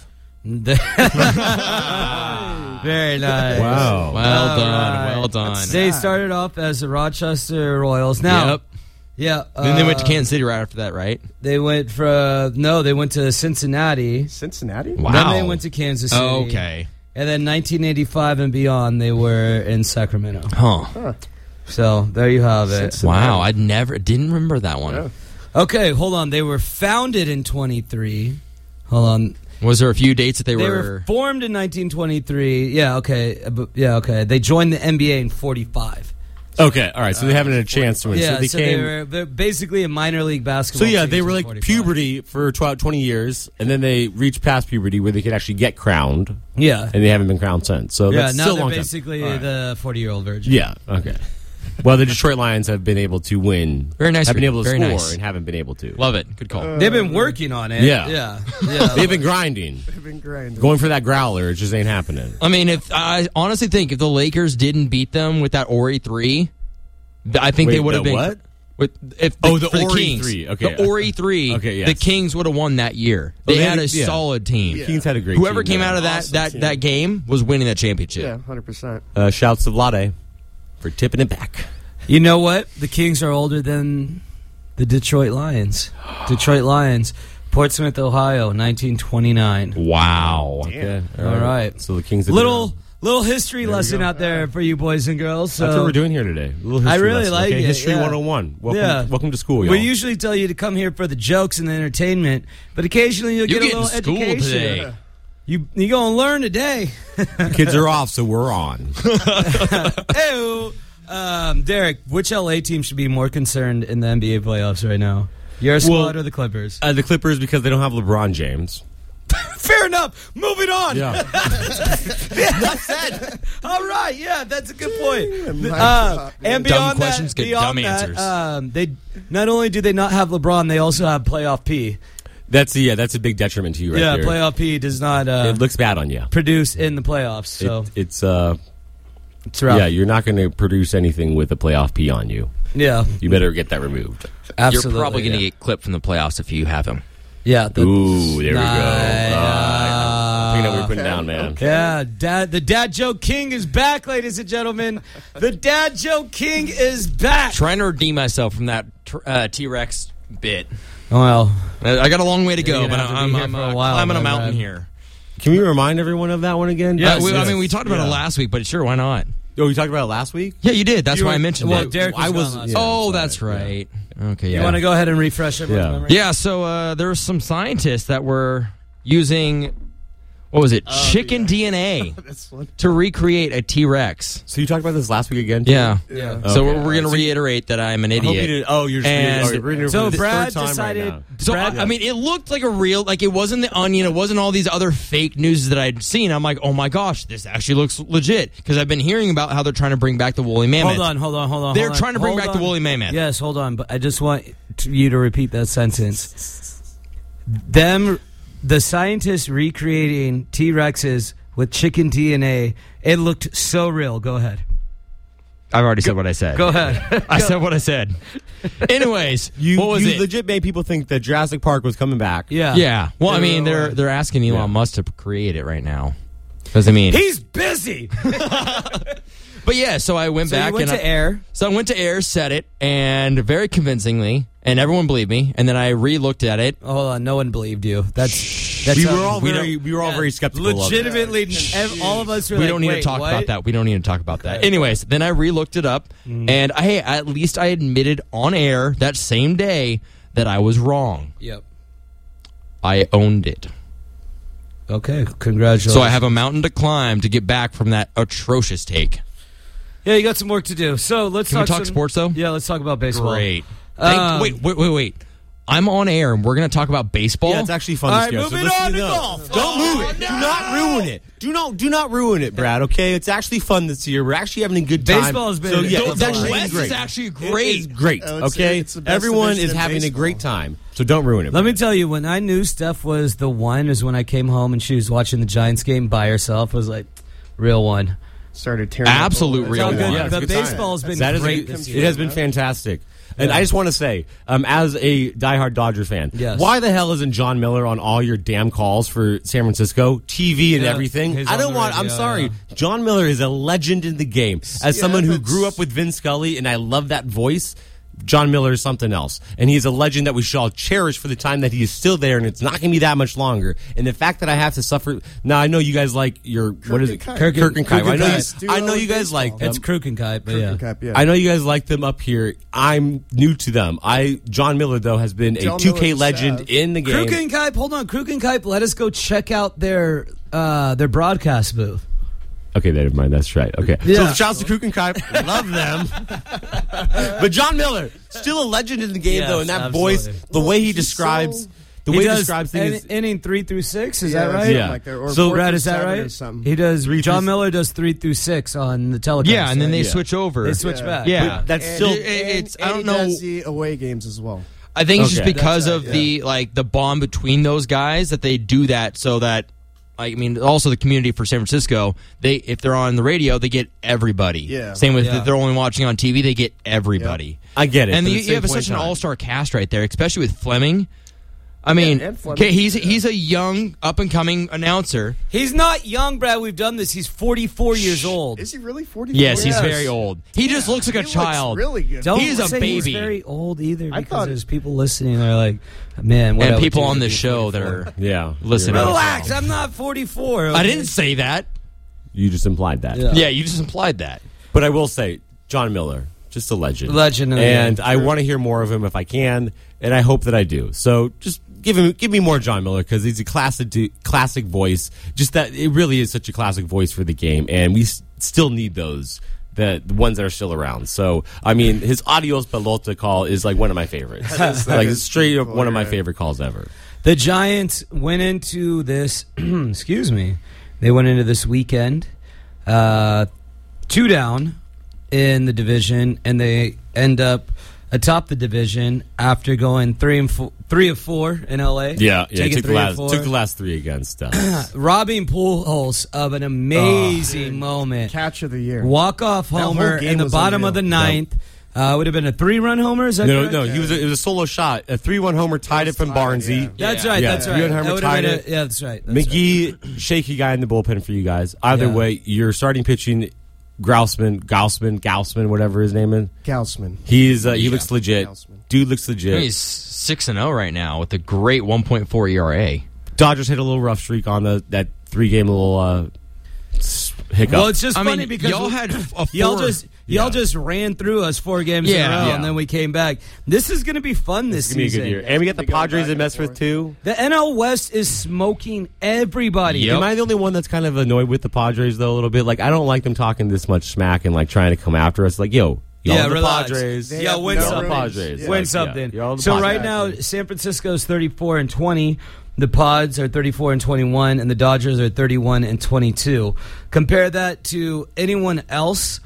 B: Very nice.
C: Wow.
E: Well
B: All
E: done.
B: right.
E: Well done.
B: They started off as the Rochester Royals. Now,
E: Yep.
B: yeah.
E: Then they went to
B: uh,
E: Kansas City right after that, right?
B: They went for no. They went to Cincinnati.
D: Cincinnati?
E: Wow.
B: Then they went to Kansas City.
E: Okay.
B: And then nineteen eighty-five and beyond, they were in Sacramento.
E: Huh.
B: So there you have it.
D: Cincinnati.
E: Wow. I never didn't remember that one.
D: Yeah.
B: Okay, hold on. They were founded in twenty-three. Hold on.
E: Was there a few dates that they,
B: They
E: were?
B: were formed in nineteen twenty-three. Yeah, okay. Uh, but- Yeah, okay. They joined the N B A in forty-five.
C: Okay. All right. So they haven't had a chance to win.
B: Yeah,
C: so they
B: so
C: came.
B: they were they're basically a minor league
C: So
B: basketball.
C: yeah,
B: team
C: they were
B: in
C: like
B: forty-five.
C: puberty for tw- twenty years, and then they reached past puberty where they could actually get crowned,
B: Yeah.
C: and they haven't been crowned since. So
B: Yeah,
C: that's
B: now
C: still a
B: they're
C: long time.
B: basically
C: All right.
B: the forty-year-old virgin.
C: Yeah. Okay. Well, the Detroit Lions have been able to win.
E: Very nice
C: Have been
E: read.
C: able to
E: Very
C: score
E: nice.
C: and haven't been able to.
E: Love it. Good call.
B: They've been working on it.
C: Yeah.
B: Yeah. Yeah.
C: They've been grinding,
D: They've been grinding.
C: going for that growler. It just ain't happening.
E: I mean, if I honestly think if the Lakers didn't beat them with that Ori three, th- I think
C: Wait,
E: they would have
C: the
E: been.
C: what?
E: With, if
C: Oh, the
E: for
C: Ori
E: Kings,
C: three. Okay.
E: The Ori three.
C: Okay, yes.
E: The Kings would have won that year.
C: Oh,
E: They,
C: they
E: had a
C: had- yeah.
E: solid team.
D: Yeah.
C: Kings had a great.
E: Whoever
C: team
E: came
C: there.
E: out of that
D: Awesome
E: that,
D: team.
E: that game was winning that championship.
D: Yeah, one hundred percent.
C: Uh, shouts to Vlade for tipping it back.
B: You know what? The Kings are older than the Detroit Lions. Detroit Lions, Portsmouth, Ohio, nineteen twenty-nine.
E: Wow.
C: Okay.
B: All right.
C: So the Kings. Have
B: Little
C: been-
B: little history
C: we
B: lesson
C: go.
B: out there for you boys and girls. So
C: That's what we're doing here today. A little
B: I
C: history
B: really
C: lesson,
B: like
C: okay?
B: it,
C: History
B: yeah.
C: one oh one. Welcome,
B: Yeah.
C: welcome to school, y'all.
B: We usually tell you to come here for the jokes and the entertainment, but occasionally you'll
E: You're
B: get a
E: getting
B: little
E: school
B: education.
E: today.
B: You you gonna learn today.
C: The kids are off, so we're on.
B: Ew. Um, Derek, which L A team should be more concerned in the N B A playoffs right now? Your squad
C: Well,
B: or the Clippers?
C: Uh, the Clippers, because they don't have LeBron James.
B: Fair enough. Moving on.
C: Yeah.
B: All right. Yeah, that's a good point.
D: Nice
B: Uh,
D: talk,
B: and
E: Dumb
B: beyond
E: questions
B: that,
E: get
B: beyond
E: dumb
B: that,
E: answers.
B: Um, they not only do they not have LeBron, they also have playoff P.
C: That's yeah. That's a big detriment to you, right
B: yeah,
C: there.
B: playoff P does not uh,
C: It looks bad on you.
B: produce in the playoffs. So
C: It, it's uh,
B: it's rough.
C: yeah. You're not going to produce anything with a playoff P on you.
B: yeah,
C: You better get that removed.
B: absolutely.
E: You're probably going to
B: yeah.
E: get clipped from the playoffs if you have him.
B: Yeah. the-
C: Ooh, there we go.
B: Nice.
C: Uh, you know what we're putting
D: Okay.
C: down, man.
B: Yeah, dad. The Dad Joke King is back, ladies and gentlemen. The Dad Joke King is back.
E: Trying to redeem myself from that uh, T-Rex bit.
B: Well,
E: I I got a long way to go,
B: You're
E: but
B: gonna have to be
E: I'm,
B: here
E: I'm
B: for a
E: uh,
B: while,
E: climbing a
B: my
E: mountain
B: man.
E: here.
C: Can we remind everyone of that one again?
E: Yeah,
B: Yes,
E: we, I
B: yes.
E: mean, we talked about
C: Yeah.
E: it last week, but sure, why not?
C: Oh, you talked about it last week?
E: Yeah, you did. That's
B: You
E: why
B: were-
E: I mentioned
B: well,
E: it.
B: Derek was
C: I
B: gone
C: was.
B: last
C: yeah,
E: oh,
C: sorry.
E: that's right. Okay,
B: you
E: yeah.
B: want to go ahead and refresh everyone's
C: Yeah.
B: memory?
E: Yeah, so uh, there were some scientists that were using what was it?
D: Oh,
E: Chicken
D: yeah.
E: D N A
D: That's one.
E: to recreate a T-Rex.
C: So you talked about this last week again?
E: Yeah.
B: Yeah.
E: So
C: Okay.
E: we're, we're going to reiterate that I'm an
C: I hope you
E: idiot.
C: didn't- oh, you're just
E: And-
C: reading, oh, you're reading it
B: So
C: for the
B: Brad
C: third time
B: decided.
C: Right now.
E: So
B: Brad,
E: I, I mean, it looked like a real, like it wasn't the Onion, it wasn't all these other fake news that I'd seen. I'm like, oh my gosh, this actually looks legit because I've been hearing about how they're trying to bring back the woolly mammoth.
B: hold on, hold on, hold on.
E: They're
B: hold on.
E: trying to bring
B: Hold
E: back the
B: on.
E: woolly mammoth.
B: Yes, hold on, but I just want to- you to repeat that sentence. Them, the scientists recreating T-Rexes with chicken D N A. It looked so real. Go ahead.
E: I've already said what I said.
B: Go ahead.
E: I said what I said. Anyways,
C: You,
E: what was
C: you
E: it?
C: legit made people think that Jurassic Park was coming back.
B: Yeah.
E: yeah. Well, I
B: They
E: mean,
B: were-
E: they're they're asking Elon
C: Yeah.
E: Musk to create it right now. Because I mean,
B: He's busy.
E: but yeah. So I went
B: So
E: back
B: you went
E: and
B: to
E: I,
B: air.
E: So I went to air, said it, and very convincingly, and everyone believed me. And then I re-looked at it.
B: Hold on, no one believed you. That's that's
C: We
B: how-
C: were all
E: we
C: very, we were all
B: Yeah.
C: very skeptical of it.
B: legitimately. ev- all of us were
E: We
B: like,
E: don't need
B: Wait,
E: to talk
B: what?
E: about that. We don't need to talk about that. Anyways, then I re-looked it up, and I at least I admitted on air that same day that I was wrong.
B: Yep.
E: I owned it.
B: Okay, congratulations.
E: So I have a mountain to climb to get back from that atrocious take.
B: Yeah, you got some work to do. So let's
E: Can we
B: talk
E: talk
B: some-
E: sports, though?
B: Yeah, let's talk about baseball.
E: Great. Thank,
B: Um,
E: wait, wait, wait, wait. I'm on air, and we're going to talk about baseball?
C: Yeah, it's actually fun.
B: All
C: this
B: right,
C: year,
B: moving
C: listen
B: on to
C: this.
B: golf.
C: Don't
B: Oh,
C: move it.
B: no.
C: Do not ruin it. Do not, do not ruin it, Brad. Okay, it's actually fun this year. We're actually having a good time.
B: Baseball has been-
C: So yeah,
B: The-
C: it's
B: the
C: actually
E: West
C: great.
E: is actually
C: It
E: great.
C: is great.
D: Oh, it's-
C: okay,
D: it's the best
C: everyone
D: division
C: is
D: in
C: having a
D: baseball.
C: great time. So don't ruin it.
B: Let me tell you, when I knew Steph was the one, is when I came home and she was watching the Giants game by herself. I was like, real one.
D: Started tearing.
E: Absolute
D: up.
E: real
B: How good-
E: one.
C: Yeah, it's a
B: the
C: good time.
B: baseball has been
C: That is a
B: great
C: good-
B: this
C: It
B: year.
C: has been fantastic. And I just want to say, um, as a diehard Dodger fan,
B: Yes.
C: why the hell isn't John Miller on all your damn calls for San Francisco, T V and
B: Yeah,
C: everything?
B: he's
C: I
B: on
C: don't
B: the
C: want. I'm
B: radio,
C: sorry,
B: yeah.
C: John Miller is a legend in the game. As
D: Yeah,
C: someone who
D: but-
C: grew up with Vin Scully, and I love that voice. John Miller is something else, and he's a legend that we should all cherish for the time that he is still there, and it's not going to be that much longer. And the fact that I have to suffer now, I know you guys like your what is it,
D: and Kite.
C: Kirk, Kirk and Kite. I know,
D: Best
C: you,
D: duo
C: I know
D: in
C: you guys
D: baseball.
C: like them.
B: It's Kruk and Kite, but yeah.
D: Cup, yeah.
C: I know you guys like them up here. I'm new to them. I John Miller though has been a
D: John
C: two K
D: Miller's
C: legend
D: sad.
C: in the game.
B: Kruk and Kite, hold on. Kruk and Kite, let us go check out their uh, their broadcast booth.
C: Okay, never mind. That's right. Okay,
B: Yeah.
C: so shouts to Kruk and Kite. Love them. But John Miller, still a legend in the game
B: Yes,
C: though, and that
B: absolutely.
C: voice, the way he
D: he's
C: describes,
D: so-
C: the
B: He
C: way he
B: does
C: describes
B: in-
C: things.
B: inning three through six. Is
D: Yeah,
B: that right?
D: something
C: Yeah.
D: like that, or
C: So,
D: four
B: Brad,
D: through
B: is that
D: seven or
B: right?
D: something.
B: He does.
C: Three
B: John
C: through-
B: Miller does three through six on the telecast.
E: Yeah, and then they
C: Yeah.
E: switch over.
B: they switch
D: Yeah.
B: back.
E: Yeah.
C: But that's
D: And-
C: still.
E: It- it's-
D: and
E: I don't
D: he
E: know-
D: does the away games as well.
E: I think it's just
C: Okay.
E: because
D: That's
E: of
D: right,
E: the like the bond between those guys that they do that so that I mean also the community for San Francisco, they if they're on the radio, they get everybody.
D: Yeah.
E: Same with
B: Yeah.
E: if they're only watching on T V, they get everybody.
C: I get it.
E: And
C: but
E: you,
C: at the
E: you have
C: same
E: such an
C: point in time-
E: all-star cast right there, especially with Fleming. I mean,
D: and Fleming,
E: okay, he's
D: yeah.
E: he's a young up and coming announcer.
B: He's not young, Brad. We've done this. He's forty-four years old.
D: Is he really forty?
E: Yes, he's
B: Yes.
E: very old. He just looks like a
D: He looks
E: child.
D: really good.
B: Don't
E: He is a
B: say
E: baby.
B: he's very old either,
D: I
B: because
D: thought-
B: there's people listening. They're like, man, what I
E: and
B: would
E: people
B: do
E: on
B: to
E: the
B: be
E: show that
B: forty-four.
E: are
C: Yeah.
E: listening.
C: You're right.
B: Relax. I'm not forty-four.
E: I
B: okay?
E: didn't say that.
C: You just implied that.
B: Yeah.
E: Yeah, you just implied that.
C: But I will say, John Miller, just a legend.
B: Legend of the
C: And
B: game.
C: I want to hear more of him if I can, and I hope that I do. So just give him, give me more John Miller because he's a classic, du- classic voice. Just that it really is such a classic voice for the game, and we s- still need those. The, the ones that are still around. So, I mean, his Adios Pelota call is like one of my favorites.
D: is- that
C: like
D: is
C: straight up
D: cool,
C: one of my
D: yeah.
C: favorite calls ever.
B: The Giants went into this, excuse me, they went into this weekend uh, two down in the division, and they end up atop the division after going three and four, three of four in L A.
C: Yeah, yeah.
B: Taking
C: Took the
B: three of
C: last,
B: four.
C: took the last three against us.
B: Robbing Pujols of an amazing moment.
D: Catch of the year.
B: Walk off
D: That whole
B: homer
D: game
B: in the
D: was
B: bottom
D: unreal.
B: of the ninth. Uh, would have been a three-run homer. Is that
C: no,
B: correct?
C: no, he was a, it was a solo shot, a three-one homer, tied it
D: was
C: from
D: tied,
C: Barnsey.
D: yeah.
B: That's
E: Yeah.
B: right.
C: Yeah,
B: That's
C: you
B: right.
C: and Herman
B: That would have
C: tied
B: been
C: it.
B: a- yeah, that's right. That's right.
C: McGee, shaky guy in the bullpen for you guys. Either
B: Yeah.
C: way, you're starting pitching Grousman, Gaussman, Gaussman, whatever his name is.
D: Gaussman.
C: He's uh, he
E: Yeah.
C: looks legit.
D: Gaussman.
C: Dude looks legit.
E: He's six and zero right now with a great one point four E R A.
C: Dodgers hit a little rough streak on the that three game little uh, s- hiccup.
B: Well, it's just
E: I
B: funny
E: mean,
B: because
E: y'all had a four.
B: y'all just Y'all
C: Yeah.
B: just ran through us four games in a
E: Yeah.
B: row,
C: Yeah.
B: and then we came back. This is going to be fun this
C: It's gonna be a
B: season.
C: good year, and we got the
D: We go
C: Padres
D: back
C: to
D: and
C: mess
D: forth.
C: with too.
B: The N L West is smoking everybody.
E: Yep.
C: Am I the only one that's kind of annoyed with the Padres though a little bit? Like I don't like them talking this much smack and like trying to come after us. Like yo, y'all
B: Yeah,
C: the
B: relax.
C: Padres.
D: They
B: Yeah,
D: have
B: win
D: no
B: something.
D: ratings.
C: Padres.
D: Yeah.
B: Win
C: Like,
B: something.
C: yeah, you're all the
B: so
C: Padres.
B: right now, San Francisco's thirty-four and twenty. The Pods are thirty-four and twenty-one, and the Dodgers are thirty-one and twenty-two. Compare that to anyone else,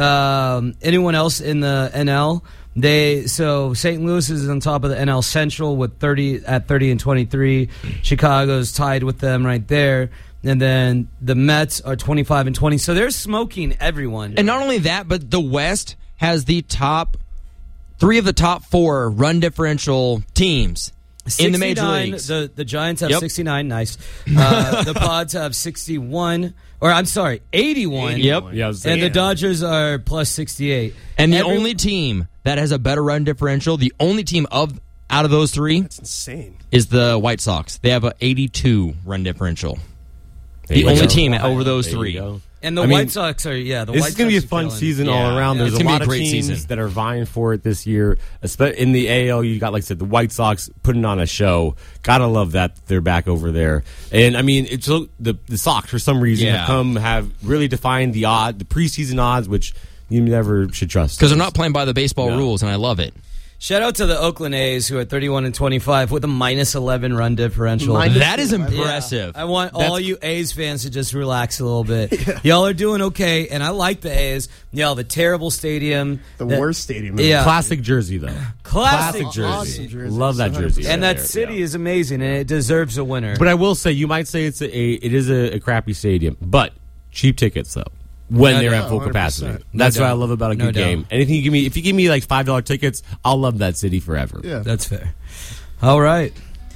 B: um, anyone else in the N L. They so Saint Louis is on top of the N L Central with thirty at thirty and twenty-three. Chicago's tied with them right there, and then the Mets are twenty-five and twenty. So they're smoking everyone.
E: And not only that, but the West has the top three of the top four run differential teams in the major
B: sixty-nine,
E: leagues.
B: The, the Giants have
E: Yep.
B: sixty-nine. Nice. Uh, the Pods have sixty-one. Or, I'm sorry, eighty-one.
E: Yep.
C: Yeah, I was
B: And
C: saying.
B: the Dodgers are plus sixty-eight.
E: And the
B: Every-
E: only team that has a better run differential, the only team of out of those three,
D: It's insane.
E: is the White Sox. They have a eighty-two run differential.
C: There you
E: The only
C: go.
E: team over those
C: There you
E: try.
C: go.
B: And the
C: I mean,
B: White Sox are, yeah, the
C: This
B: White
C: is going to be a
B: Sox are
C: fun
B: killing.
C: season
E: Yeah,
C: all around.
E: yeah,
C: There's
E: it's
C: a
E: gonna be
C: lot
E: a
C: of
E: great
C: teams
E: season.
C: that are vying for it this year. Espe- In the A L, you got, like I said, the White Sox putting on a show. Gotta love that they're back over there. And I mean, it's the the Sox for some reason
E: Yeah.
C: have come have really defined the odd, the preseason odds, which you never should trust.
E: Because they're not playing by the baseball
C: No.
E: rules, and I love it.
B: Shout out to the Oakland A's, who are thirty-one and twenty-five with a minus eleven run differential.
D: Minus
E: That is
D: eleven.
B: Yeah.
E: impressive.
B: I want all
C: That's-
B: you A's fans to just relax a little bit. Y'all are doing okay, and I like the A's. Y'all have a terrible stadium.
D: The
B: that-
D: worst stadium.
B: Yeah.
C: Classic jersey though.
B: Classic
C: Classic jersey.
D: Awesome jersey.
C: Love that jersey.
B: And
C: right
B: that
C: there.
B: city
C: Yeah.
B: is amazing, and it deserves a winner.
C: But I will say, you might say it's a, a it is a, a crappy stadium, but cheap tickets though. When
B: No
C: they're
B: doubt.
C: at full
D: one hundred
C: capacity,
D: percent.
C: that's
B: No
C: what I
B: doubt.
C: love about a
B: No
C: good
B: doubt.
C: game. Anything you give me, if you give me like five dollar tickets, I'll love that city forever.
D: Yeah.
B: That's fair. All right.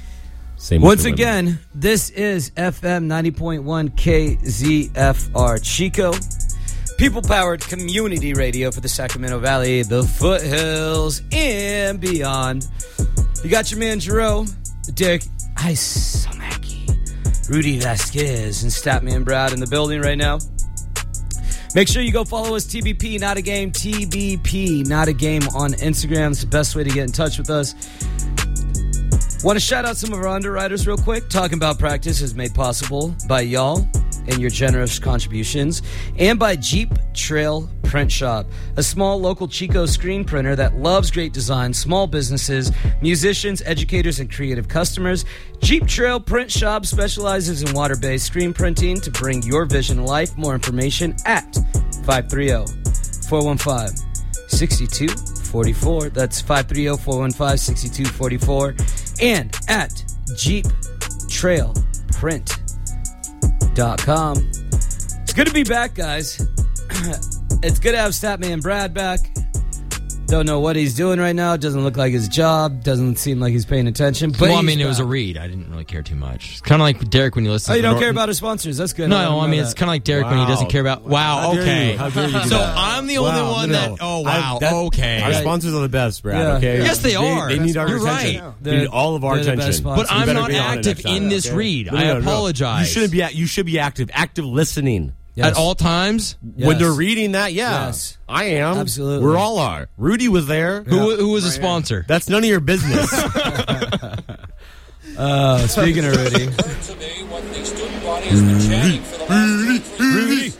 C: Same with
B: Once
C: the women.
B: again, this is F M ninety point one K Z F R Chico, people-powered community radio for the Sacramento Valley, the foothills, and beyond. You got your man Jerome, Derek Isomaki, Rudy Vasquez, and Statman Brad in the building right now. Make sure you go follow us, T B P, Not a Game, T B P, Not a Game on Instagram. It's the best way to get in touch with us. Want to shout out some of our underwriters real quick. Talking About Practice is made possible by y'all and your generous contributions, and by Jeep Trail Print Shop, a small local Chico screen printer that loves great design, small businesses, musicians, educators, and creative customers. Jeep Trail Print Shop specializes in water-based screen printing to bring your vision to life. More information at five three zero, four one five, six two four four. That's five three zero, four one five, six two four four. And at Jeep Trail Print dot com. It's good to be back, guys. It's good to have Statman Brad back. Don't know what he's doing right now. Doesn't look like his job. Doesn't seem like he's paying attention. But
E: well, I
B: he's
E: mean, it was a
B: back.
E: read. I didn't really care too much. It's kind of like Derek when you listen
B: Oh, you
E: to
B: don't
E: Nor-
B: care about his sponsors. That's good.
E: No,
B: let him
E: I
B: know
E: mean,
B: that.
E: it's kind of like Derek when he
C: Wow.
E: doesn't care about. Wow,
C: How dare
E: okay.
C: you? How dare you do
E: So
C: that?
E: I'm the only
C: Wow,
E: one
C: no,
E: that.
C: no.
E: Oh,
C: I-
E: wow.
C: that-
E: okay.
C: Our sponsors are the best, Brad.
B: Yeah.
C: Okay.
E: Yes, they are.
C: They, need our
E: You're
C: attention.
E: right.
C: They need all of our
B: They're the best
C: attention.
B: sponsors.
E: But
C: You
E: I'm
C: better
E: not
C: be on it
E: active
C: next time,
E: in this
C: okay?
E: read.
C: No,
E: I
C: no, no.
E: apologize.
C: You shouldn't be. act- You should be active. Active listening.
B: Yes.
E: At all times.
B: Yes.
C: When they're reading that, yeah,
B: Yes.
C: I am.
B: Absolutely.
C: We all are. Rudy was there.
E: Who, who was a sponsor?
C: That's none of your business.
B: Uh, speaking of Rudy.
F: Today, what the student body has been chanting for the last two, three weeks.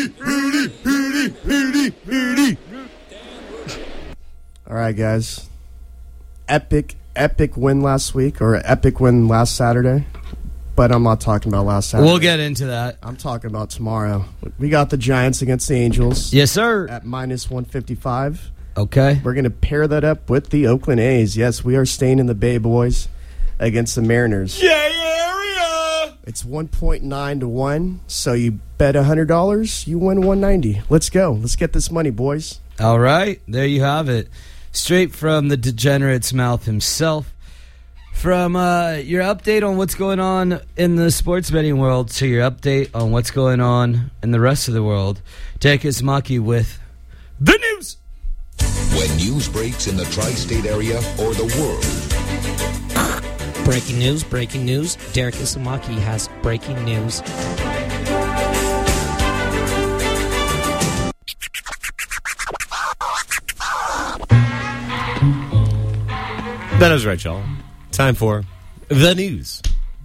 D: All right, guys. Epic, epic win last week, or epic win last Saturday. But I'm not talking about last Saturday.
B: We'll get into that.
D: I'm talking about tomorrow. We got the Giants against the Angels
B: Yes, sir.
D: at minus one fifty-five.
B: Okay.
D: We're going to pair that up with the Oakland A's. Yes, we are staying in the Bay, boys, against the Mariners.
C: Yeah, area.
D: It's one point nine to one, so you bet one hundred dollars, you win one hundred ninety dollars. Let's go. Let's get this money, boys.
B: All right. There you have it. Straight from the degenerate's mouth himself. From uh, your update on what's going on in the sports betting world to your update on what's going on in the rest of the world, Derek Ismaki with the news.
G: When news breaks in the tri-state area or the world,
H: Breaking news, breaking news. Derek Isomaki has breaking news.
C: That is right, y'all. Time for the news.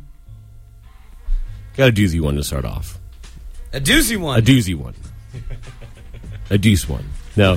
C: Got a doozy one to start off.
B: A doozy one.
C: A doozy one. A deuce one. No.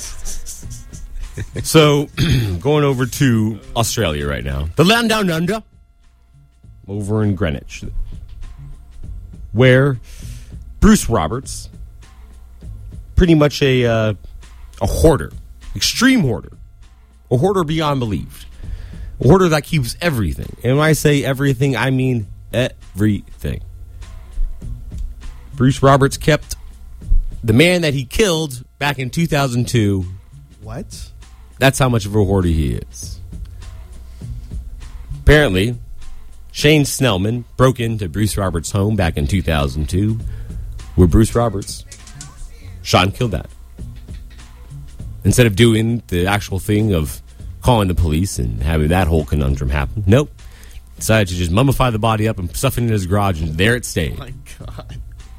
C: So, going over to Australia right now. The land down under. Over in Greenwich. Where Bruce Roberts, pretty much a uh, a hoarder. Extreme hoarder. A hoarder beyond belief. A hoarder that keeps everything. And when I say everything, I mean everything. Bruce Roberts kept the man that he killed back in two thousand two.
D: What?
C: That's how much of a hoarder he is. Apparently, Shane Snellman broke into Bruce Roberts' home back in two thousand two, where Bruce Roberts shot and killed that. Instead of doing the actual thing of calling the police and having that whole conundrum happen, nope. Decided to just mummify the body up and stuff it in his garage, and there it stayed.
D: Oh my God.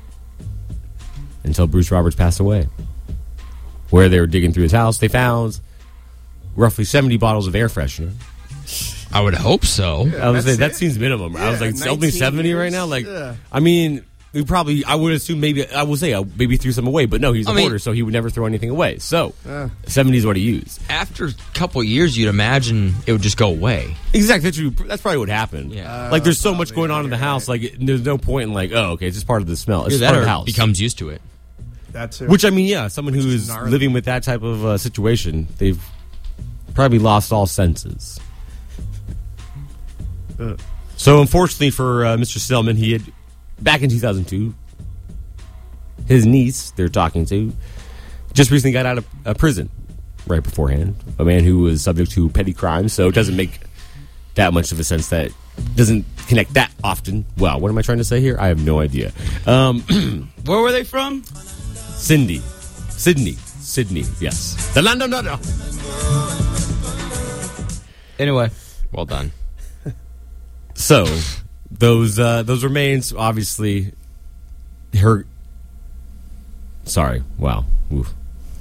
C: Until Bruce Roberts passed away. Where they were digging through his house, they found roughly seventy bottles of air freshener.
E: I would hope so.
C: Yeah, I was saying that seems minimum. Yeah, I was like, only seventy right now. Like, yeah. I mean, we probably. I would assume maybe. I would say I maybe threw some away, but no, he's a I hoarder, mean, so he would never throw anything away. So, uh, seventy is what he used.
E: After a couple of years, you'd imagine it would just go away.
C: Exactly. That's, that's probably what happened. Yeah. Uh, like, there's so much going on in the house. Right. Like, there's no point in like, oh, okay, it's just part of the smell. It's
E: yeah,
C: part of the house.
E: Becomes used to it.
D: That's it.
C: Which I mean, yeah, someone who is gnarly. Living with that type of uh, situation, they've probably lost all senses. Uh. So, unfortunately for uh, Mister Snellman, he had back in two thousand two, his niece they're talking to just recently got out of uh, prison right beforehand. A man who was subject to petty crimes, so it doesn't make that much of a sense that doesn't connect that often. Well, what am I trying to say here? I have no idea. Um,
B: Where were they from?
C: Cindy. Sydney. Sydney, yes. The London Nutter.
B: Anyway.
E: Well done.
C: So, those uh, those remains, obviously, her... Sorry, wow. Oof.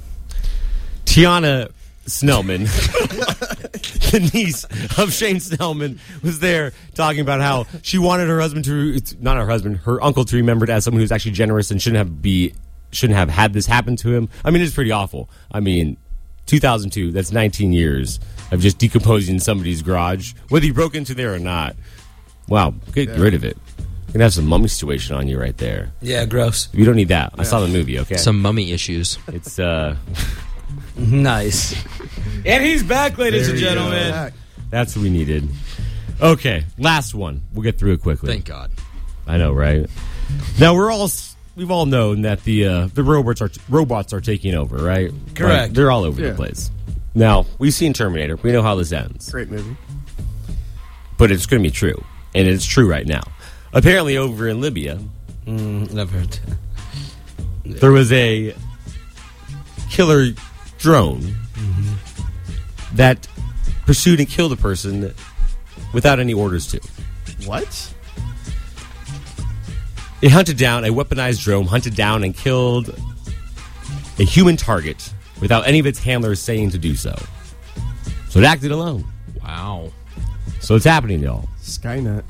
C: Tiana Snellman, the niece of Shane Snellman, was there talking about how she wanted her husband to... It's not her husband, her uncle to be remembered as someone who's actually generous and shouldn't have be... shouldn't have had this happen to him. I mean, it's pretty awful. I mean, two thousand two, that's nineteen years of just decomposing somebody's garage, whether you broke into there or not. Wow, get yeah. rid of it. You're going to have some mummy situation on you right there.
B: Yeah, gross.
C: You don't need that. Yeah. I saw the movie, okay?
E: Some mummy issues.
C: It's, uh...
B: nice. And he's back, ladies there and gentlemen.
C: That's what we needed. Okay, last one. We'll get through it quickly.
E: Thank God.
C: I know, right? Now, we're all... We've all known that the uh, the robots are robots are taking over, right?
B: Correct.
C: Like, they're all over yeah. the place. Now, we've seen Terminator. We know how this ends.
D: Great movie.
C: But it's going to be true. And it's true right now. Apparently, over in Libya...
B: Mm, never heard.
C: There was a killer drone mm-hmm. that pursued and killed a person without any orders to.
D: What?
C: It hunted down, a weaponized drone hunted down and killed a human target without any of its handlers saying to do so. So it acted alone.
E: Wow.
C: So it's happening, y'all.
D: Skynet.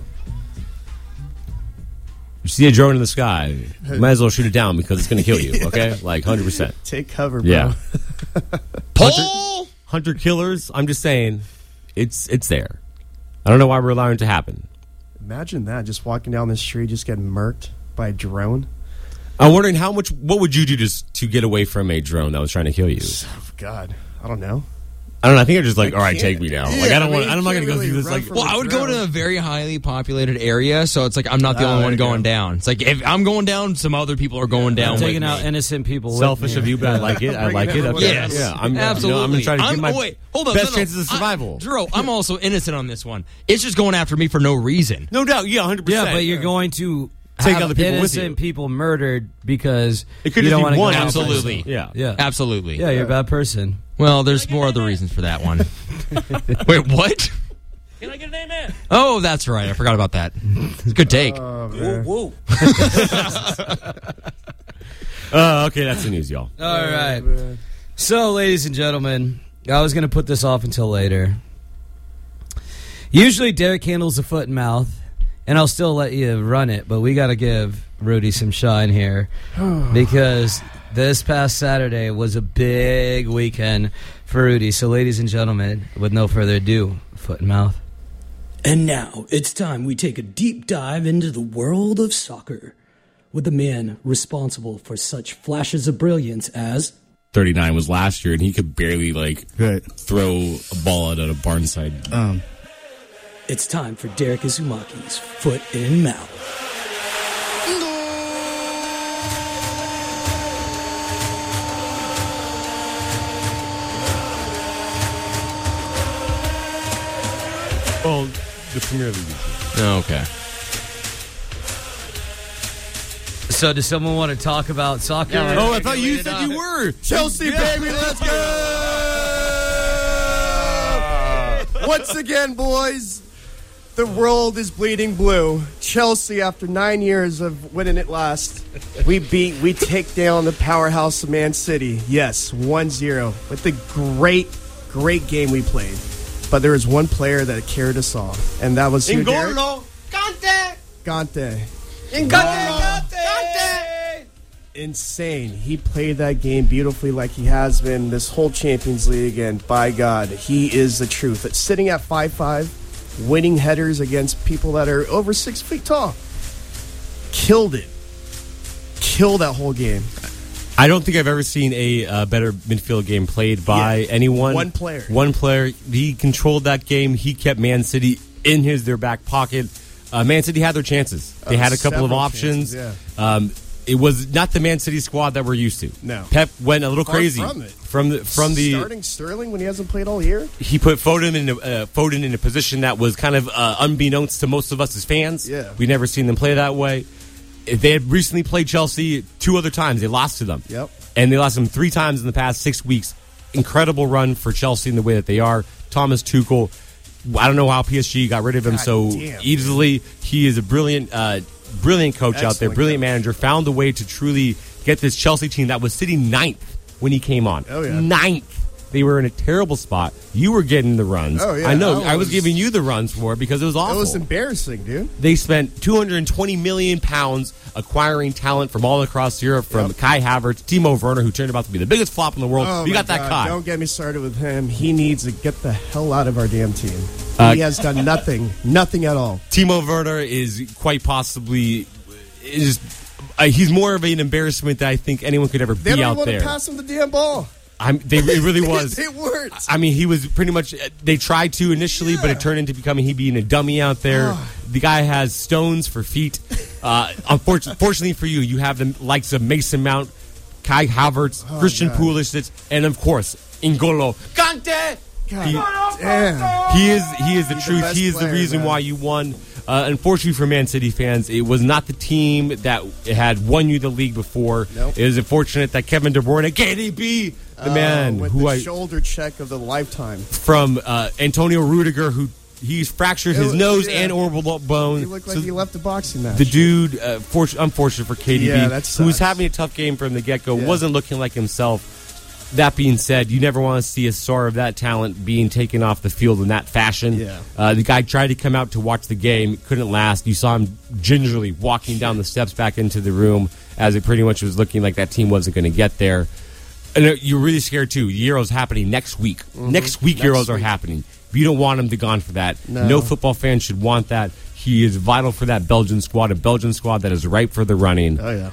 C: You see a drone in the sky, you might as well shoot it down because it's going to kill you, okay? Like, one hundred percent.
D: Take cover, bro.
C: Yeah.
E: Pull!
C: Hunter killers, I'm just saying, it's it's there. I don't know why we're allowing it to happen.
D: Imagine that, just walking down the street, just getting murked by a drone.
C: I'm wondering how much, what would you do to, to get away from a drone that was trying to kill you?
D: Oh, God, I don't know.
C: I don't know. I think I'm just like, all right, take me now. Yeah, like I don't I mean, want. I'm not going to go really through this. Like,
E: well, I would go to a very highly populated area, so it's like I'm not the oh, only one going go. down. It's like if I'm going down, some other people are going yeah, down.
B: I'm taking
E: with
B: out
E: me.
B: innocent people.
C: Selfish of you, but I like it. I like it. Okay.
E: Yes,
C: yeah, I'm
E: absolutely.
C: You know, I'm going to try to
E: I'm,
C: give my
E: oh, wait, hold on,
C: best
E: no, no.
C: chances of survival.
E: I, Drew, I'm also innocent on this one. It's just going after me for no reason.
C: No doubt. Yeah, one hundred percent.
B: Yeah, but you're going to
C: take
B: have
C: other people
B: innocent
C: with you.
B: people murdered because
C: it could
B: you don't
C: want to
B: go
C: one.
E: Absolutely.
C: Yeah.
B: Yeah.
E: Absolutely.
B: Yeah, you're a bad person.
E: Well, there's more other reasons for that one. Wait, what?
F: Can I get an amen?
E: Oh, that's right. I forgot about that. Good take.
D: Oh,
F: whoa, whoa.
C: uh, okay, that's the news, y'all.
B: All right. So, ladies and gentlemen, I was going to put this off until later. Usually Derek handles the foot and mouth, and I'll still let you run it, but we got to give Rudy some shine here because this past Saturday was a big weekend for Rudy. So, ladies and gentlemen, with no further ado, foot and mouth.
I: And now it's time we take a deep dive into the world of soccer with the man responsible for such flashes of brilliance as
C: thirty-nine was last year, and he could barely like
J: Right.
C: throw a ball out at a barnside.
J: Um,
I: it's time for Derek Izumaki's Foot in Mouth.
C: Oh, the Premier League.
E: Okay.
B: So, does someone want to talk about soccer?
C: Oh, I thought you said you were.
D: Chelsea, baby, let's go! Once again, boys, the world is bleeding blue. Chelsea, after nine years of winning it last, we beat, we take down the powerhouse of Man City. Yes, one zero. With the great, great game we played. But there was one player that carried us all, and that was who, Derek?
C: N'Golo Kante.
D: Kante.
C: Kante.
D: Insane. He played that game beautifully like he has been this whole Champions League, and by God, he is the truth. It's sitting at five five, winning headers against people that are over six feet tall. Killed it. Killed that whole game.
C: I don't think I've ever seen a uh, better midfield game played by
D: Yeah.
C: anyone.
D: One player.
C: One player. He controlled that game. He kept Man City in his their back pocket. Uh, Man City had their chances. They
D: Oh,
C: had a couple of
D: several
C: options.
D: chances,
C: um, it was not the Man City squad that we're used to.
D: No.
C: Pep went a little
D: Far
C: crazy
D: from it.
C: from the from the.
D: Starting Sterling when he hasn't played all year?
C: He put Foden in a, uh, Foden in a position that was kind of uh, unbeknownst to most of us as fans.
D: Yeah.
C: We never seen them play that way. They had recently played Chelsea two other times. They lost to them.
D: Yep.
C: And they lost them three times in the past six weeks. Incredible run for Chelsea in the way that they are. Thomas Tuchel, I don't know how P S G got rid of him
D: God
C: so
D: damn,
C: easily. He is a brilliant, uh, brilliant coach out there,
D: Excellent
C: brilliant
D: coach.
C: manager. Found a way to truly get this Chelsea team that was sitting ninth when he came on.
D: Oh, yeah.
C: Ninth. They were in a terrible spot. You were getting the runs.
D: Oh, yeah.
C: I know.
D: I
C: I was,
D: was-
C: giving you the runs for it because it was awful.
D: It was embarrassing, dude.
C: They spent two hundred twenty million pounds acquiring talent from all across Europe, from
D: Yep.
C: Kai Havertz, Timo Werner, who turned out to be the biggest flop in the world.
D: Oh,
C: you
D: my
C: got that
D: God.
C: Kai.
D: Don't get me started with him. He needs to get the hell out of our damn team.
C: Uh,
D: he has done nothing. Nothing at all.
C: Timo Werner is quite possibly is uh, he's more of an embarrassment that I think anyone could ever
D: They
C: be
D: don't
C: out
D: even want
C: there.
D: to pass him the damn ball.
C: I'm, they, it really was.
D: It worked.
C: I mean, he was pretty much. They tried to initially, but
D: Yeah.
C: it turned into becoming he being a dummy out there. The guy has stones for feet. Uh, unfortunately, fortunately for you, you have the likes of Mason Mount, Kai Havertz, Christian
D: God.
C: Pulisic, and of course, N'Golo Kante.
D: God
C: He-
D: damn.
C: He is he is the
D: He's the
C: truth.
D: best
C: he is the
D: player,
C: reason
D: man.
C: why you won. Uh, unfortunately for Man City fans, it was not the team that had won you the league before.
D: Nope.
C: It is unfortunate that Kevin De Bruyne, K D B, the
D: Uh,
C: man
D: with
C: who
D: the
C: I
D: shoulder check of the lifetime.
C: from uh, Antonio Rudiger, who he's fractured his
D: It-
C: nose
D: yeah.
C: and orbital bone.
D: He looked like
C: So
D: he left a boxing match.
C: the dude, uh, for, unfortunate for K D B,
D: Yeah, that
C: who was
D: sucks.
C: having a tough game from the get go,
D: Yeah.
C: wasn't looking like himself. That being said, you never want to see a star of that talent being taken off the field in that fashion.
D: Yeah.
C: Uh, the guy tried to come out to watch the game, couldn't last. You saw him gingerly walking down the steps back into the room as it pretty much was looking like that team wasn't going to get there. And uh, you're really scared too. The Euros happening next week. Next week,
D: Mm-hmm. Next
C: Euros are
D: week.
C: happening. You don't want him to gone for that.
D: No.
C: no football fan should want that. He is vital for that Belgian squad, a Belgian squad that is ripe for the running.
D: Oh, yeah.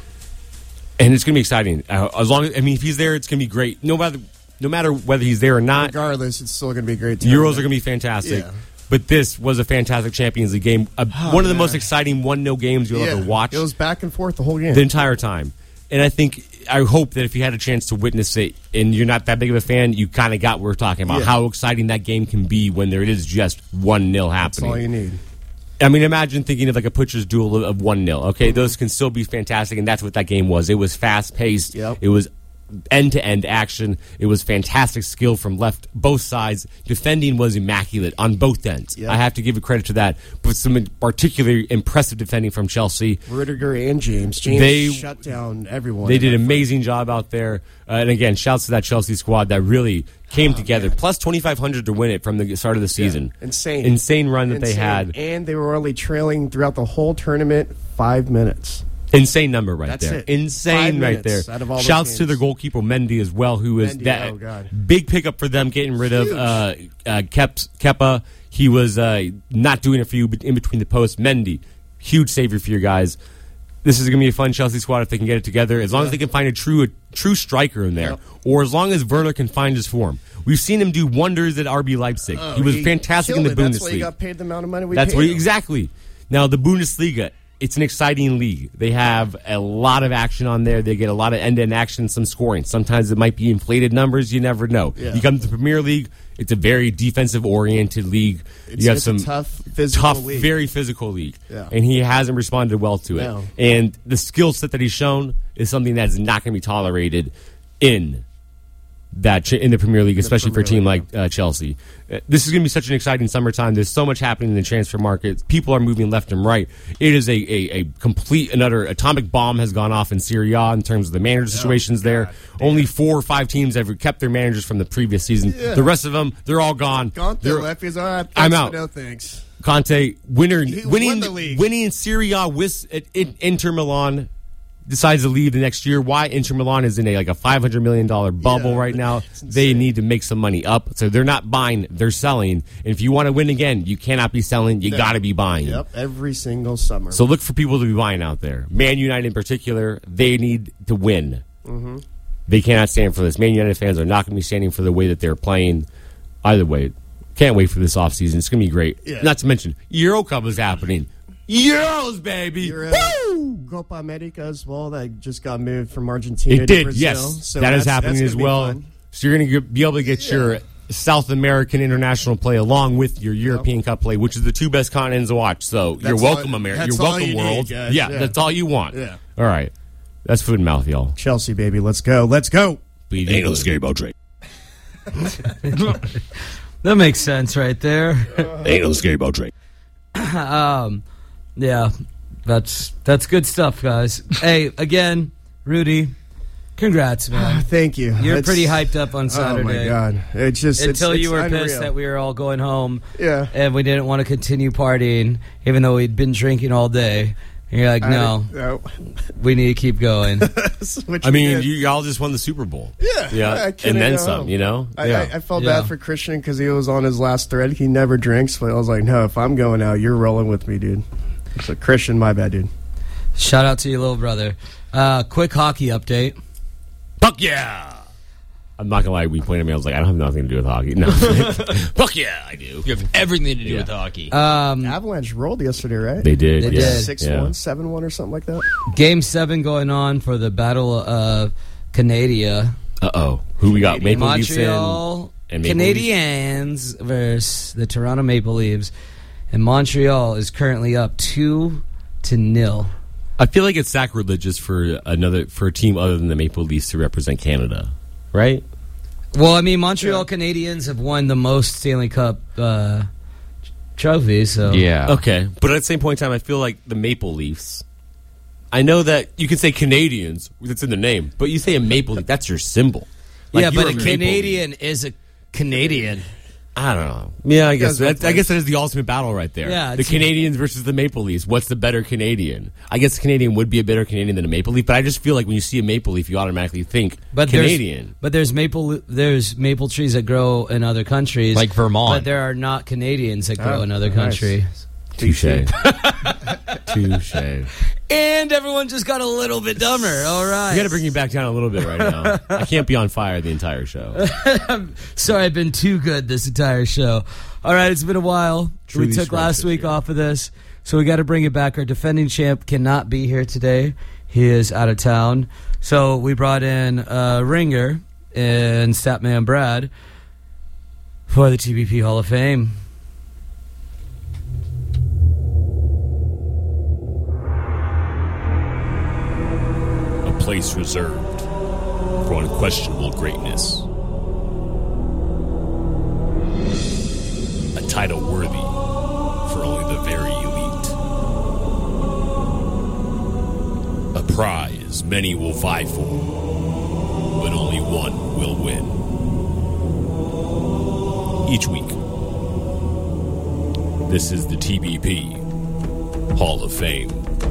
C: And it's going to be exciting. Uh, as long as I mean, if he's there, it's going to be great. No matter, no matter whether he's there or not,
D: Regardless, it's still going to be a great
C: the
D: time.
C: Euros are going to be fantastic.
D: Yeah.
C: But this was a fantastic Champions League game. Uh, one of the
D: man.
C: most exciting one nil games you'll
D: Yeah.
C: ever watch
D: It was back and forth the whole game.
C: the entire time. And I think, I hope that if you had a chance to witness it and you're not that big of a fan, you kind of got what we're talking about.
D: Yeah.
C: How exciting that game can be when there is just one nil
D: That's
C: happening.
D: all you need.
C: I mean, imagine thinking of like a pitcher's duel of one nil. Okay, those can still be fantastic, and that's what that game was. It was fast paced.
D: Yep.
C: It was end-to-end action. It was fantastic skill from left both sides. Defending was immaculate on both ends.
D: Yep.
C: I have to give a credit to that. But some particularly impressive defending from Chelsea.
D: Rudiger and James. James
C: They-
D: shut down everyone.
C: They did an
D: in that
C: amazing job out there. Uh, and again, shouts to that Chelsea squad that really came
D: Oh,
C: together.
D: man.
C: Plus twenty-five hundred to win it from the start of the season.
D: Yeah. Insane.
C: Insane run that they
D: Insane.
C: had.
D: And they were only trailing throughout the whole tournament five minutes.
C: Insane number right
D: That's
C: there.
D: it.
C: Insane
D: Five
C: right there.
D: minutes out of all those
C: Shouts to
D: games.
C: their goalkeeper Mendy as well, who is
D: Mendy,
C: that
D: oh, God.
C: big pickup for them, getting rid of uh, uh, Keps, Kepa. He was uh, not doing a few in between the posts. Mendy, huge savior for you guys. This is going to be a fun Chelsea squad if they can get it together. As long as they can find a true a true striker in there,
D: Yep.
C: or as long as Werner can find his form. We've seen him do wonders at R B Leipzig.
D: Oh,
C: he was fantastic in the
D: killed it.
C: Bundesliga.
D: That's why he got paid the amount of money we
C: That's
D: paid
C: what
D: him.
C: exactly. Now the Bundesliga, it's an exciting league. They have a lot of action on there. They get a lot of end-to-end action, some scoring. Sometimes it might be inflated numbers. You never know.
D: Yeah.
C: You come to the Premier League, it's a very defensive-oriented league.
D: It's,
C: you have
D: it's
C: some
D: a tough, physical
C: tough,
D: league.
C: very physical league,
D: Yeah.
C: and he hasn't responded well to it.
D: No.
C: And the skill set that he's shown is something that is not going to be tolerated in that ch- in the Premier League, especially for a team
D: Premier
C: like uh, Chelsea. Uh, this is going to be such an exciting summertime. There's so much happening in the transfer market. People are moving left and right. It is a, a, a complete another atomic bomb has gone off in Serie A in terms of the manager situations there. Only four or five teams have kept their managers from the previous season.
D: Yeah.
C: The rest of them, they're all gone.
D: Gone
C: They're-
D: through left. He's all right. Thanks,
C: I'm
D: but
C: out.
D: No thanks.
C: Conte winner,
D: He won
C: winning
D: the league.
C: winning in Serie A with at, in, Inter Milan. Decides to leave the next year. Why? Inter Milan is in a like a five hundred million dollar bubble
D: Yeah,
C: right now.
D: it's
C: They
D: insane.
C: need to make some money up. So they're not buying, they're selling. And if you want to win again, you cannot be selling. You
D: No.
C: got to be buying.
D: Yep, every single summer.
C: So look for people to be buying out there. Man United in particular, they need to win.
D: Mm-hmm.
C: They cannot stand for this. Man United fans are not going to be standing for the way that they're playing. Either way, can't wait for this offseason. It's going to be great.
D: Yeah.
C: Not to mention, Euro Cup is happening. Euros, baby!
D: You're, uh,
C: Woo!
D: Copa America as well. That just got moved from Argentina
C: It
D: to
C: did,
D: Brazil.
C: yes.
D: So
C: that is
D: that's-
C: happening
D: that's
C: as
D: gonna be
C: well.
D: fun.
C: So you're going to be able to get your South American international play along with your European Cup play, which is the two best continents to watch. So you're
D: That's
C: welcome,
D: all-
C: America.
D: that's
C: You're
D: all
C: welcome,
D: you need,
C: world.
D: guys.
C: Yeah,
D: Yeah.
C: that's all you want.
D: Yeah.
C: All right. That's food and mouth, y'all.
D: Chelsea, baby. Let's go. Let's go.
C: Ain't no scary about Drake.
B: That makes sense right there.
C: Ain't no scary about Drake.
B: um, yeah, that's that's good stuff, guys. Hey, again, Rudy, congrats, man.
D: Thank you.
B: You're
D: It's-
B: pretty hyped up on Saturday.
D: Oh my god! It's just
B: Until
D: it's,
B: you
D: it's
B: were
D: unreal.
B: pissed that we were all going home,
D: Yeah.
B: and we didn't want to continue partying, even though we'd been drinking all day. And you're like,
D: I-
B: no,
D: no.
B: we need to keep going.
D: That's what
C: I mean,
D: did.
C: you y'all just won the Super Bowl.
D: Yeah,
C: Yeah.
D: I couldn't
C: And then
D: go
C: some,
D: home.
C: you know?
D: I,
C: Yeah.
D: I, I felt
B: Yeah.
D: bad for Christian because he was on his last thread. He never drinks, but I was like, no, if I'm going out, you're rolling with me, dude. So Christian, my bad, dude.
B: Shout out to your little brother. Uh, quick hockey update.
C: Fuck yeah! I'm not gonna lie, when you pointed at me, I was like, I don't have nothing to do with hockey. No. Fuck yeah, I do.
E: You have everything to do
C: Yeah.
E: with hockey.
B: Um,
D: Avalanche rolled yesterday, right?
C: They did.
B: They
C: yeah.
B: did.
D: six
C: Yeah.
D: one, seven one, or something like that.
B: game seven going on for the Battle of Canada.
C: Uh oh. Who we got? Maple Leafs in.
B: Montreal
C: and Maple
B: Canadiens versus the Toronto Maple Leafs, and Montreal is currently up two to nil.
C: I feel like it's sacrilegious for another for a team other than the Maple Leafs to represent Canada, right?
B: Well, I mean, Montreal Canadiens have won the most Stanley Cup uh, trophies. So
E: yeah.
C: Okay, but at the same point in time, I feel like the Maple Leafs. I know that you can say Canadians, that's in the name, but you say a Maple Leaf, that's your symbol. Like,
B: yeah,
C: you're
B: but a
C: Maple Leaf.
B: Canadian is a Canadian.
C: I don't know. Yeah, I guess
D: guys
C: that, I guess that is the ultimate battle right there.
B: Yeah,
C: the
B: it's-
C: Canadians versus the Maple Leafs. What's the better Canadian? I guess the Canadian would be a better Canadian than a Maple Leaf, but I just feel like when you see a Maple Leaf, you automatically think
B: But
C: Canadian.
B: There's, but there's maple there's maple trees that grow in other countries,
E: Like Vermont.
B: But there are not Canadians that grow
D: Oh,
B: in other
D: nice.
B: countries.
C: Touche. Touche.
B: And everyone just got a little bit dumber. All right.
C: You got to bring me back down a little bit right now. I can't be on fire the entire show.
B: Sorry, I've been too good this entire show. All right, it's been a while.
C: Truly
B: we took
C: scrumptious
B: last week
C: here.
B: off of this, so we got to bring it back. Our defending champ cannot be here today. He is out of town. So we brought in uh, Ringer and Statman Brad for the T B P Hall of Fame.
C: A place reserved for unquestionable greatness. A title worthy for only the very elite. A prize many will vie for, but only one will win. Each week, this is the T B P Hall of Fame.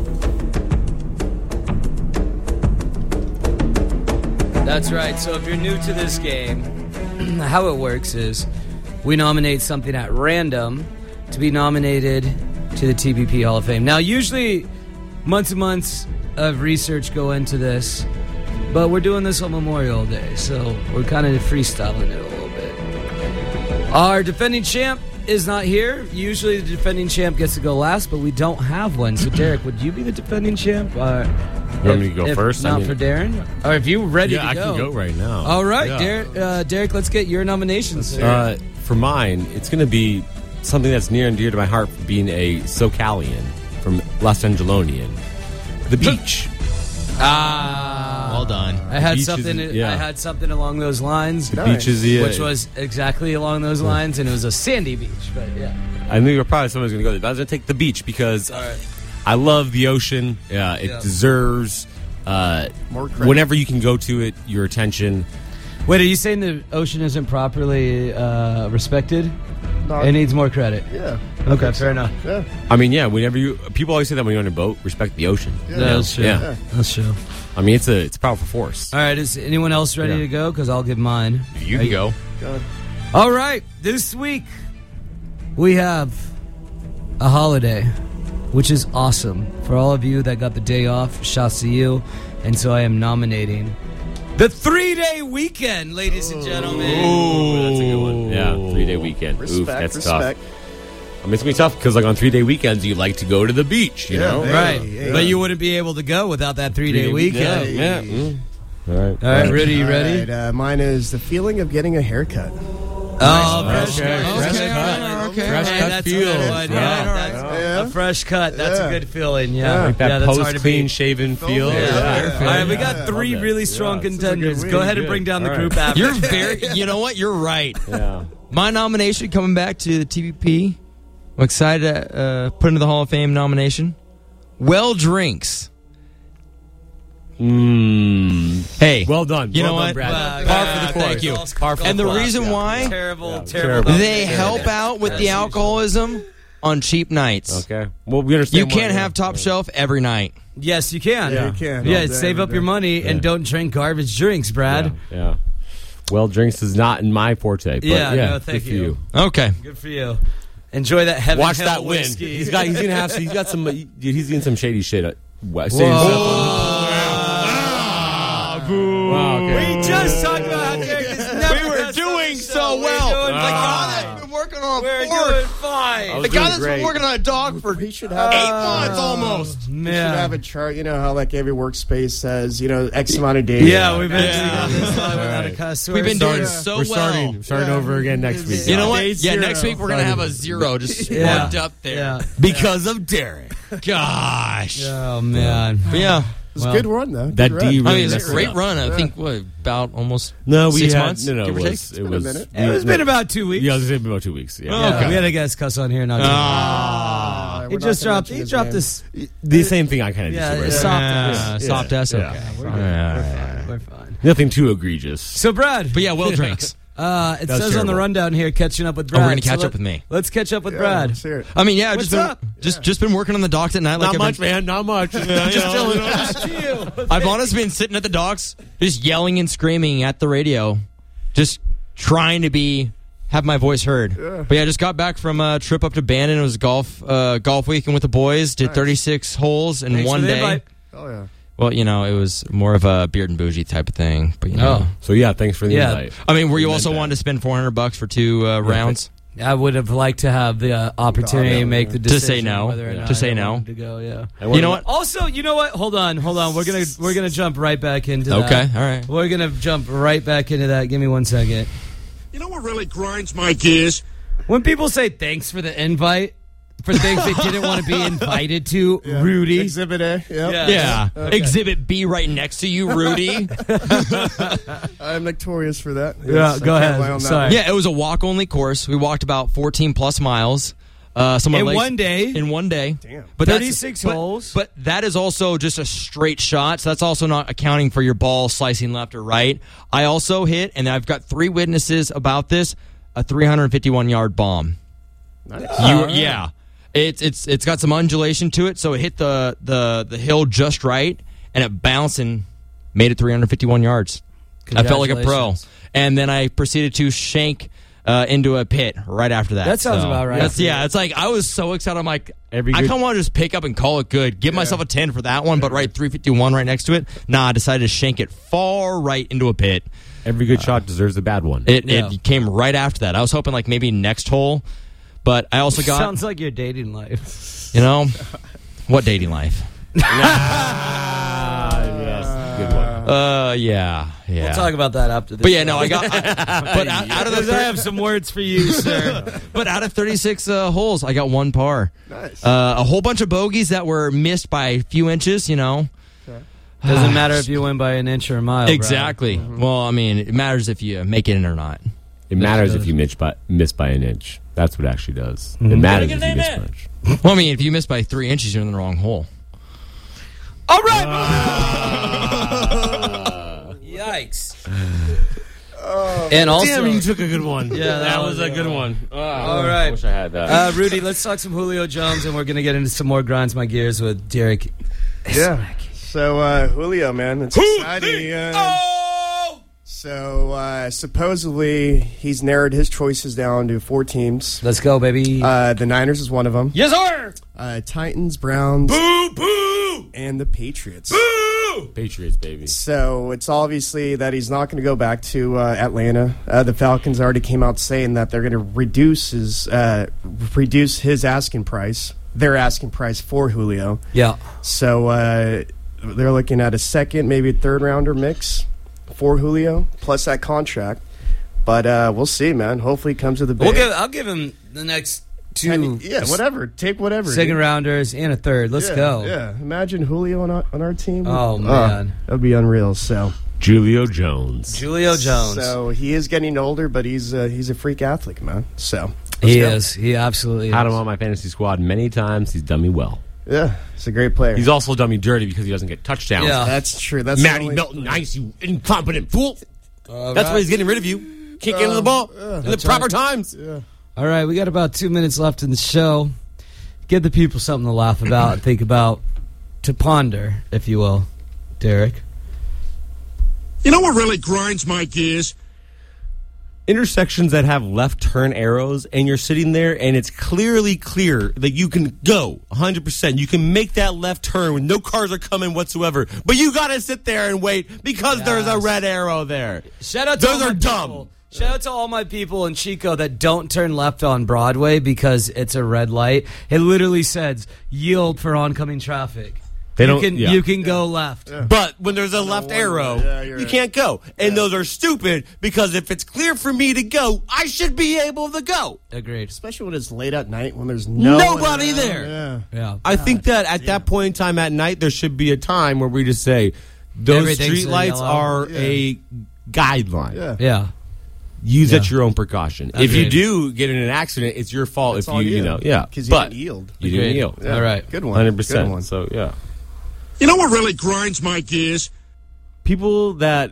B: That's right. So if you're new to this game, how it works is we nominate something at random to be nominated to the T B P Hall of Fame. Now, usually months and months of research go into this, but we're doing this on Memorial Day, so we're kind of freestyling it a little bit. Our defending champ is not here. Usually the defending champ gets to go last, but we don't have one. So, Derek, would you be the defending champ? Uh,
C: You want me to go
B: if
C: first?
B: Not
C: I mean-
B: for Darren? Or if you're ready
C: Yeah,
B: to
C: I
B: go.
C: can go right now.
B: All right,
C: Yeah.
B: Derek, uh, Derek, let's get your nominations. sir.
C: Uh, for mine, it's going to be something that's near and dear to my heart, being a SoCalian from Los Angelonian. The beach.
B: Ah,
E: Well done.
B: I had
C: beach is-
B: something.
C: yeah.
B: I had something along those lines,
C: The beach is the...
B: which was exactly along those lines, and it was a sandy beach. But yeah,
C: I knew probably someone was going to go there, but I was going to take the beach because
B: all right.
C: I love the ocean. Yeah, it
B: Yeah.
C: deserves... Uh,
D: More credit.
C: whenever you can go to it, your attention.
B: Wait, are you saying the ocean isn't properly uh, respected?
D: No,
B: It needs more credit.
D: yeah.
B: Okay, fair enough.
D: Yeah.
C: I mean, yeah, whenever you... People always say that when you're on a boat, respect the ocean.
D: Yeah.
B: That's true.
C: Yeah.
B: That's true.
C: I mean, it's a it's a powerful force.
B: All right, is anyone else ready
C: Yeah.
B: to go? Because I'll give mine.
E: You can go.
D: God.
B: All right, this week we have a holiday, which is awesome. For all of you that got the day off, shouts to you. And so I am nominating the three-day weekend, ladies and gentlemen.
C: Ooh, that's a good one. Yeah, three-day weekend.
D: Respect,
C: Oof, that's
D: respect.
C: tough. I mean, it's going to be tough because, like, on three-day weekends, you like to go to the beach, you
D: Yeah,
C: know?
D: man.
B: Right,
D: Hey,
B: but
D: hey.
B: you wouldn't be able to go without that three-day weekend.
C: Yeah. yeah. Mm. All right.
B: All right, Rudy, you ready?
D: All right, uh, mine is the feeling of getting a haircut.
B: Oh, fresh
C: Okay,
B: cut.
C: fresh
B: Okay,
C: cut.
B: all right, okay.
C: Fresh
B: Hey,
C: cut
B: that's
C: feels.
B: a good one. Yeah,
C: Yeah.
B: that's
D: Yeah.
B: a fresh cut. That's
D: Yeah.
B: a good feeling. Yeah,
D: Yeah.
C: Like that
B: yeah, that's hard to
C: post-clean
B: beat.
C: shaven feel.
D: Yeah.
B: Yeah.
D: Yeah.
B: All right, we
D: Yeah.
B: got
D: I
B: three
C: love that.
B: really strong
C: Yeah.
B: contenders.
D: week.
B: Go ahead and
C: Good.
B: bring down the
C: All
B: group
C: right.
B: average.
E: You're very. You know what? You're right.
C: Yeah.
E: My nomination coming back to the T V P. I'm excited to uh, put into the Hall of Fame nomination. Well Drinks.
C: Mm.
E: Hey,
C: Well done.
E: You
C: well
E: know
C: done,
E: what?
C: Brad.
B: Well,
C: Par
B: yeah,
C: for the course.
E: thank you.
C: Par for
E: And
C: the
E: the
C: course.
E: reason
C: Yeah.
E: why
B: Terrible,
C: Yeah.
B: terrible.
C: Terrible.
E: they help out with the alcoholism on cheap nights.
C: Okay. Well, we understand.
E: You
C: why,
E: can't
C: yeah.
E: have top shelf every night.
B: Yes, you can.
D: Yeah, you can.
B: Yeah,
D: All day,
B: save
D: every
B: up your
D: day.
B: money and
C: Yeah.
B: don't drink garbage drinks, Brad.
C: Yeah. yeah. Well, drinks is not in my forte. But
B: Yeah,
C: yeah,
B: no, thank
C: good for
B: you.
C: you.
E: Okay.
B: Good for you. Enjoy that Heaven
C: Watch
B: Hill
C: that win.
B: whiskey.
C: He's got. He's gonna have. He's got some. Dude, he's getting some shady shit. At, what,
B: Whoa.
C: shady stuff. Wow, okay.
B: We just talked about how Derek is never
E: We were
B: messed up
E: doing
B: the
E: so
B: show. We're
E: well.
B: doing
E: The
B: fine.
E: guy that's been working on a
B: We're
E: fork.
B: doing fine.
C: I was
E: The guy
C: doing
E: that's
C: great.
E: been working on a dog for
D: He should
E: eight
D: have
E: months almost.
D: We should have a
B: Man.
D: chart. You know how like every workspace says, you know, X amount of days.
B: Yeah, we've been
E: Yeah.
B: doing this long
C: All
B: without a
C: right.
B: cuss
E: We've
B: word.
E: been doing
C: Starting-
E: so
C: we're
E: well.
C: starting, starting over again next week.
E: You know what?
D: Day
E: Yeah,
D: zero.
E: next week we're gonna have a zero just
B: Yeah.
E: plugged up there.
B: Yeah.
C: Because of Derek.
E: Gosh.
B: Oh, man.
E: But yeah.
D: It's
B: Well,
D: a good run though.
C: That
D: Good
C: D
D: run.
C: really
E: I mean, it's
C: messed
E: a
C: it
E: great
C: up.
E: run. I think what about almost
C: No, we
E: six
C: had,
E: months.
C: No, no,
E: give
C: it
E: or
C: was.
E: take?
C: It
D: been a
C: was.
D: minute.
B: It's
C: we-
B: been about two weeks.
C: Yeah, it was about two weeks. Yeah.
E: Oh,
B: Yeah,
E: okay.
B: we had a guest cuss on here. Not
E: Ah.
D: We're
B: he
D: not
B: just
D: gonna
B: dropped.
D: mention
B: He
D: his
B: dropped
D: name.
B: this.
C: The same thing I kind of
B: Yeah,
C: did.
B: it's
C: right?
B: soft
E: Yeah,
B: ass.
E: soft ass.
C: Yeah.
E: Okay.
B: We're,
E: All right.
B: We're fine.
C: Nothing too egregious.
B: So, Brad.
E: But yeah, well drinks.
B: Uh, it
C: That was
B: says on the
C: terrible.
B: rundown here, catching up with
E: Oh,
B: Brad.
E: we're gonna catch
B: So
E: up with me.
B: Let's catch up with
D: Yeah,
B: Brad.
D: let's hear it.
E: I mean, yeah,
B: What's
E: just been
B: up?
E: just just been working on the docks at night.
C: Not
E: like
C: much,
E: every-
C: man. Not much.
E: Yeah,
C: Just
E: you know,
C: chilling.
B: Just to you.
E: I've honestly been sitting at the docks, just yelling and screaming at the radio, just trying to be have my voice heard.
D: Yeah.
E: But yeah, I just got back from a trip up to Bandon. It was golf uh, golf weekend with the boys. Did thirty-six holes in
B: Thanks
E: one
B: for the
E: day.
B: invite.
D: Oh yeah.
E: Well, you know, it was more of a beard and bougie type of thing. But you know,
B: Oh.
C: So yeah, thanks for the
B: Yeah.
C: invite.
E: I mean, were you
C: We
E: also
C: meant
E: wanting
C: that.
E: to spend four hundred bucks for two uh, rounds?
B: I would have liked to have the uh, opportunity to make the
E: To
B: decision
E: say no.
B: whether or
E: Yeah.
B: not
E: To say
B: I
E: no.
B: wanted to go. Yeah.
C: And
E: You know what?
B: Also, you know what? Hold on, hold on. We're gonna we're gonna jump right back into that.
E: Okay, all right.
B: We're gonna jump right back into that. Give me one second.
F: You know what really grinds my gears?
B: When people say thanks for the invite, for things they didn't want to be invited to.
D: Yeah.
B: Rudy.
D: Exhibit A. Yep.
B: Yeah.
E: Yeah.
D: Okay.
E: Exhibit B right next to you, Rudy.
D: I'm notorious for that.
B: Yeah,
D: Yes, I
B: go
D: can't
B: ahead.
D: lie on that.
B: Sorry.
E: Yeah, it was a walk-only course. We walked about fourteen plus miles. Uh, some of
B: In
E: the lakes-
B: one day?
E: In one day.
D: Damn.
E: But that's-
B: thirty-six
E: but-
B: holes?
E: But that is also just a straight shot. So that's also not accounting for your ball slicing left or right. I also hit, and I've got three witnesses about this, a three hundred fifty-one yard bomb.
D: Nice.
E: You, yeah. It's it's it's got some undulation to it, so it hit the, the, the hill just right, and it bounced and made it three hundred fifty-one yards. I felt like a pro.
B: Congratulations.
E: And then I proceeded to shank uh, into a pit right after that.
B: That sounds
E: So,
B: about right.
E: That's, yeah, it's like I was so excited. I'm like,
C: Every
E: I
C: good-
E: kind of want to just pick up and call it good. Give myself a ten for that one, but right three fifty-one right next to it. Nah, I decided to shank it far right into a pit.
C: Every good shot deserves a bad one.
E: It,
B: Yeah.
E: it came right after that. I was hoping like maybe next hole, but I also got,
B: Sounds like your dating life.
E: you know, what dating life?
C: Ah, yes, good one.
E: Uh, yeah, yeah.
B: We'll talk about that after this.
E: But yeah, no, I got. I, but out, out of the
B: Because I have some words for you, sir.
E: but out of thirty-six uh, holes, I got one par.
D: Nice.
E: Uh, a whole bunch of bogeys that were missed by a few inches. You know.
B: Doesn't matter if you win by an inch or a mile. bro.
E: Exactly. Well, I mean, it matters if you make it in or not.
C: It matters if you miss by, miss by an inch. That's what it actually does. It matters if you miss by an inch.
E: Well, I mean, if you miss by three inches, you're in the wrong hole.
B: All right. Yikes. And also,
C: Damn, you took a good one.
B: Yeah, that was
C: a
B: a
C: good one.
B: all right.
C: I wish I had that.
B: Uh, Rudy, let's talk some Julio Jones, and we're going to get into some more grinds my gears with Derek.
D: Yeah. So uh, Julio, man, it's exciting. Uh, so uh, supposedly he's narrowed his choices down to four teams.
B: Let's go, baby.
D: Uh, the Niners is one of them.
B: yes, sir.
D: Uh, Titans, Browns,
C: boo, boo,
D: and the Patriots.
C: boo! Patriots, baby.
D: So it's obviously that he's not going to go back to uh, Atlanta. Uh, the Falcons already came out saying that they're going to reduce his uh, reduce his asking price, their asking price for Julio.
B: Yeah.
D: So uh, they're looking at a second, maybe a third rounder mix for Julio plus that contract. But uh, we'll see, man. Hopefully, he comes to the Bay.
B: We'll give, I'll give him the next two.
D: And, yeah, whatever. Take whatever.
B: Second
D: dude.
B: rounders and a third. Let's
D: yeah,
B: go.
D: Yeah, imagine Julio on our, on our team.
B: Oh, man.
D: that would be unreal. So
C: Julio Jones.
B: Julio Jones.
D: So he is getting older, but he's uh, he's a freak athlete, man. So let's
B: he
D: go.
B: is. He absolutely
C: Had
B: is.
C: him on my fantasy squad many times. He's done me well.
D: Yeah, he's a great player.
C: He's also done me dirty because he doesn't get touchdowns.
B: Yeah.
D: That's true. That's the
C: Matty
D: only-
C: Melton Nice, you incompetent fool.
B: All
C: That's
B: right.
C: why he's getting rid of you. Can't get into the ball in the
B: That's
C: proper
B: right.
C: times.
B: All right, we got about two minutes left in the show. Give the people something to laugh about and think about, to ponder, if you will. Derek?
J: You know what really grinds my gears?
C: Intersections that have left turn arrows, and you're sitting there, and it's clearly clear that you can go one hundred percent. You can make that left turn when no cars are coming whatsoever, but you got to sit there and wait because there's a
B: Yes.
C: red arrow there.
B: Shout out to
C: Those
B: all
C: are
B: my
C: dumb.
B: people. Shout out to all my people in Chico that don't turn left on Broadway because it's a red light. It literally says yield for oncoming traffic.
C: They
B: you
C: don't-
B: can
C: yeah.
B: you can go left.
C: But when there's a left
D: one
C: arrow,
D: way. Yeah, you're
C: you
D: right.
C: can't go. And those are stupid because if it's clear for me to go, I should be able to go.
B: Agreed.
D: especially when it's late at night when there's no
C: Nobody
D: one around.
C: there.
D: Yeah.
B: Yeah.
C: I think that at that point in time at night, there should be a time where we just say those
B: Everything's
C: street lights
B: yellow.
C: are
D: Yeah.
C: a guideline.
D: Yeah.
B: Yeah.
C: Use
B: Yeah.
C: at your own precaution. If you
B: Agreed.
C: do get in an accident, it's your fault.
D: That's
C: if
D: all
C: you, you
D: you.
C: know, yeah,
D: Because you
C: but
D: didn't yield.
C: you didn't
B: Agreed.
C: yield.
B: Yeah. All right.
D: Good one.
C: Hundred
D: Good
C: percent.
D: one.
C: So yeah,
J: You know what really grinds my gears?
C: people that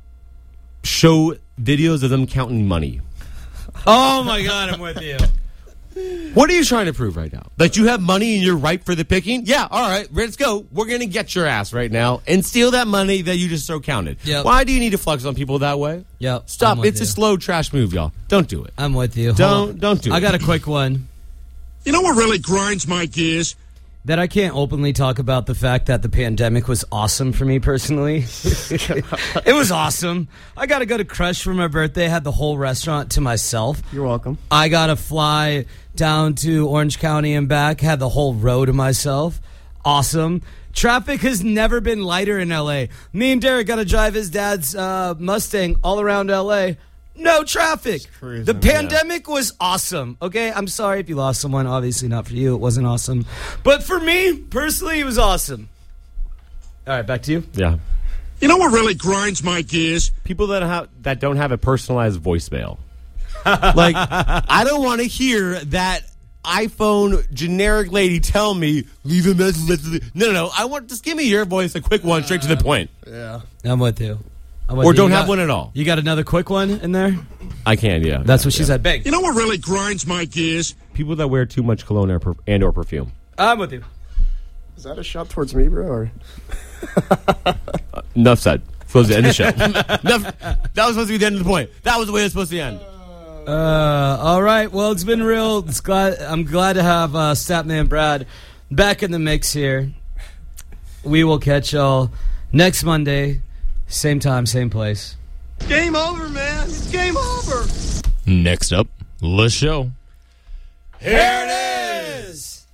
C: show videos of them counting money.
B: Oh my God, I'm with you.
C: What are you trying to prove right now? That you have money and you're ripe for the picking? Yeah, all right, let's go. We're going to get your ass right now and steal that money that you just so counted.
B: Yep.
C: Why do you need to flex on people that way?
B: Yep.
C: Stop.
B: I'm with
C: It's
B: you.
C: a slow trash move, y'all. Don't do it.
B: I'm with you. Hold
C: Don't
B: on.
C: don't do it.
B: I got a quick one.
J: You know what really grinds my gears?
B: That I can't openly talk about the fact that the pandemic was awesome for me personally. It was awesome. I got to go to Crush for my birthday. Had the whole restaurant to myself.
D: You're welcome.
B: I got to fly down to Orange County and back. Had the whole row to myself. Awesome. Traffic has never been lighter in L A. Me and Derek got to drive his dad's uh, Mustang all around L A. no traffic.
C: cruising,
B: The
C: yeah.
B: pandemic was awesome. Okay, I'm sorry if you lost someone. Obviously not for you. It wasn't awesome. But for me, personally, it was awesome. All right, back to you.
C: Yeah.
J: You know what really grinds my gears?
C: People that have that don't have a personalized voicemail. Like, I don't want to hear that iPhone generic lady tell me, leave a message. No, no, no. I want, just give me your voice, a quick one, straight to the point.
D: Yeah.
B: I'm with you. I'm with
C: Or
B: you.
C: don't
B: You
C: have
B: got-
C: one at all.
B: You got another quick one in there?
C: I can, yeah.
B: That's what she said. Big.
J: You know what really grinds my gears?
C: People that wear too much cologne or, per- and or perfume.
B: I'm with you.
D: Is that a shot towards me, bro? Or?
C: Enough said. Supposed to end the show. Enough, that was supposed to be the end of the point. That was the way it was supposed to end.
B: Uh, all right. Well, it's been real. It's glad. I'm glad to have uh, Statman Brad back in the mix here. We will catch y'all next Monday, same time, same place.
D: Game over, man. It's game over.
E: Next up, the show.
B: Here it is.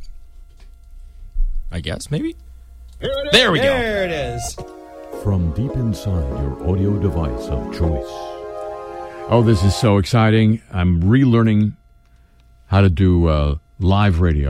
E: I guess, maybe? There we go.
B: There it is.
K: From deep inside your audio device of choice.
L: Oh, this is so exciting. I'm relearning how to do uh, live radio.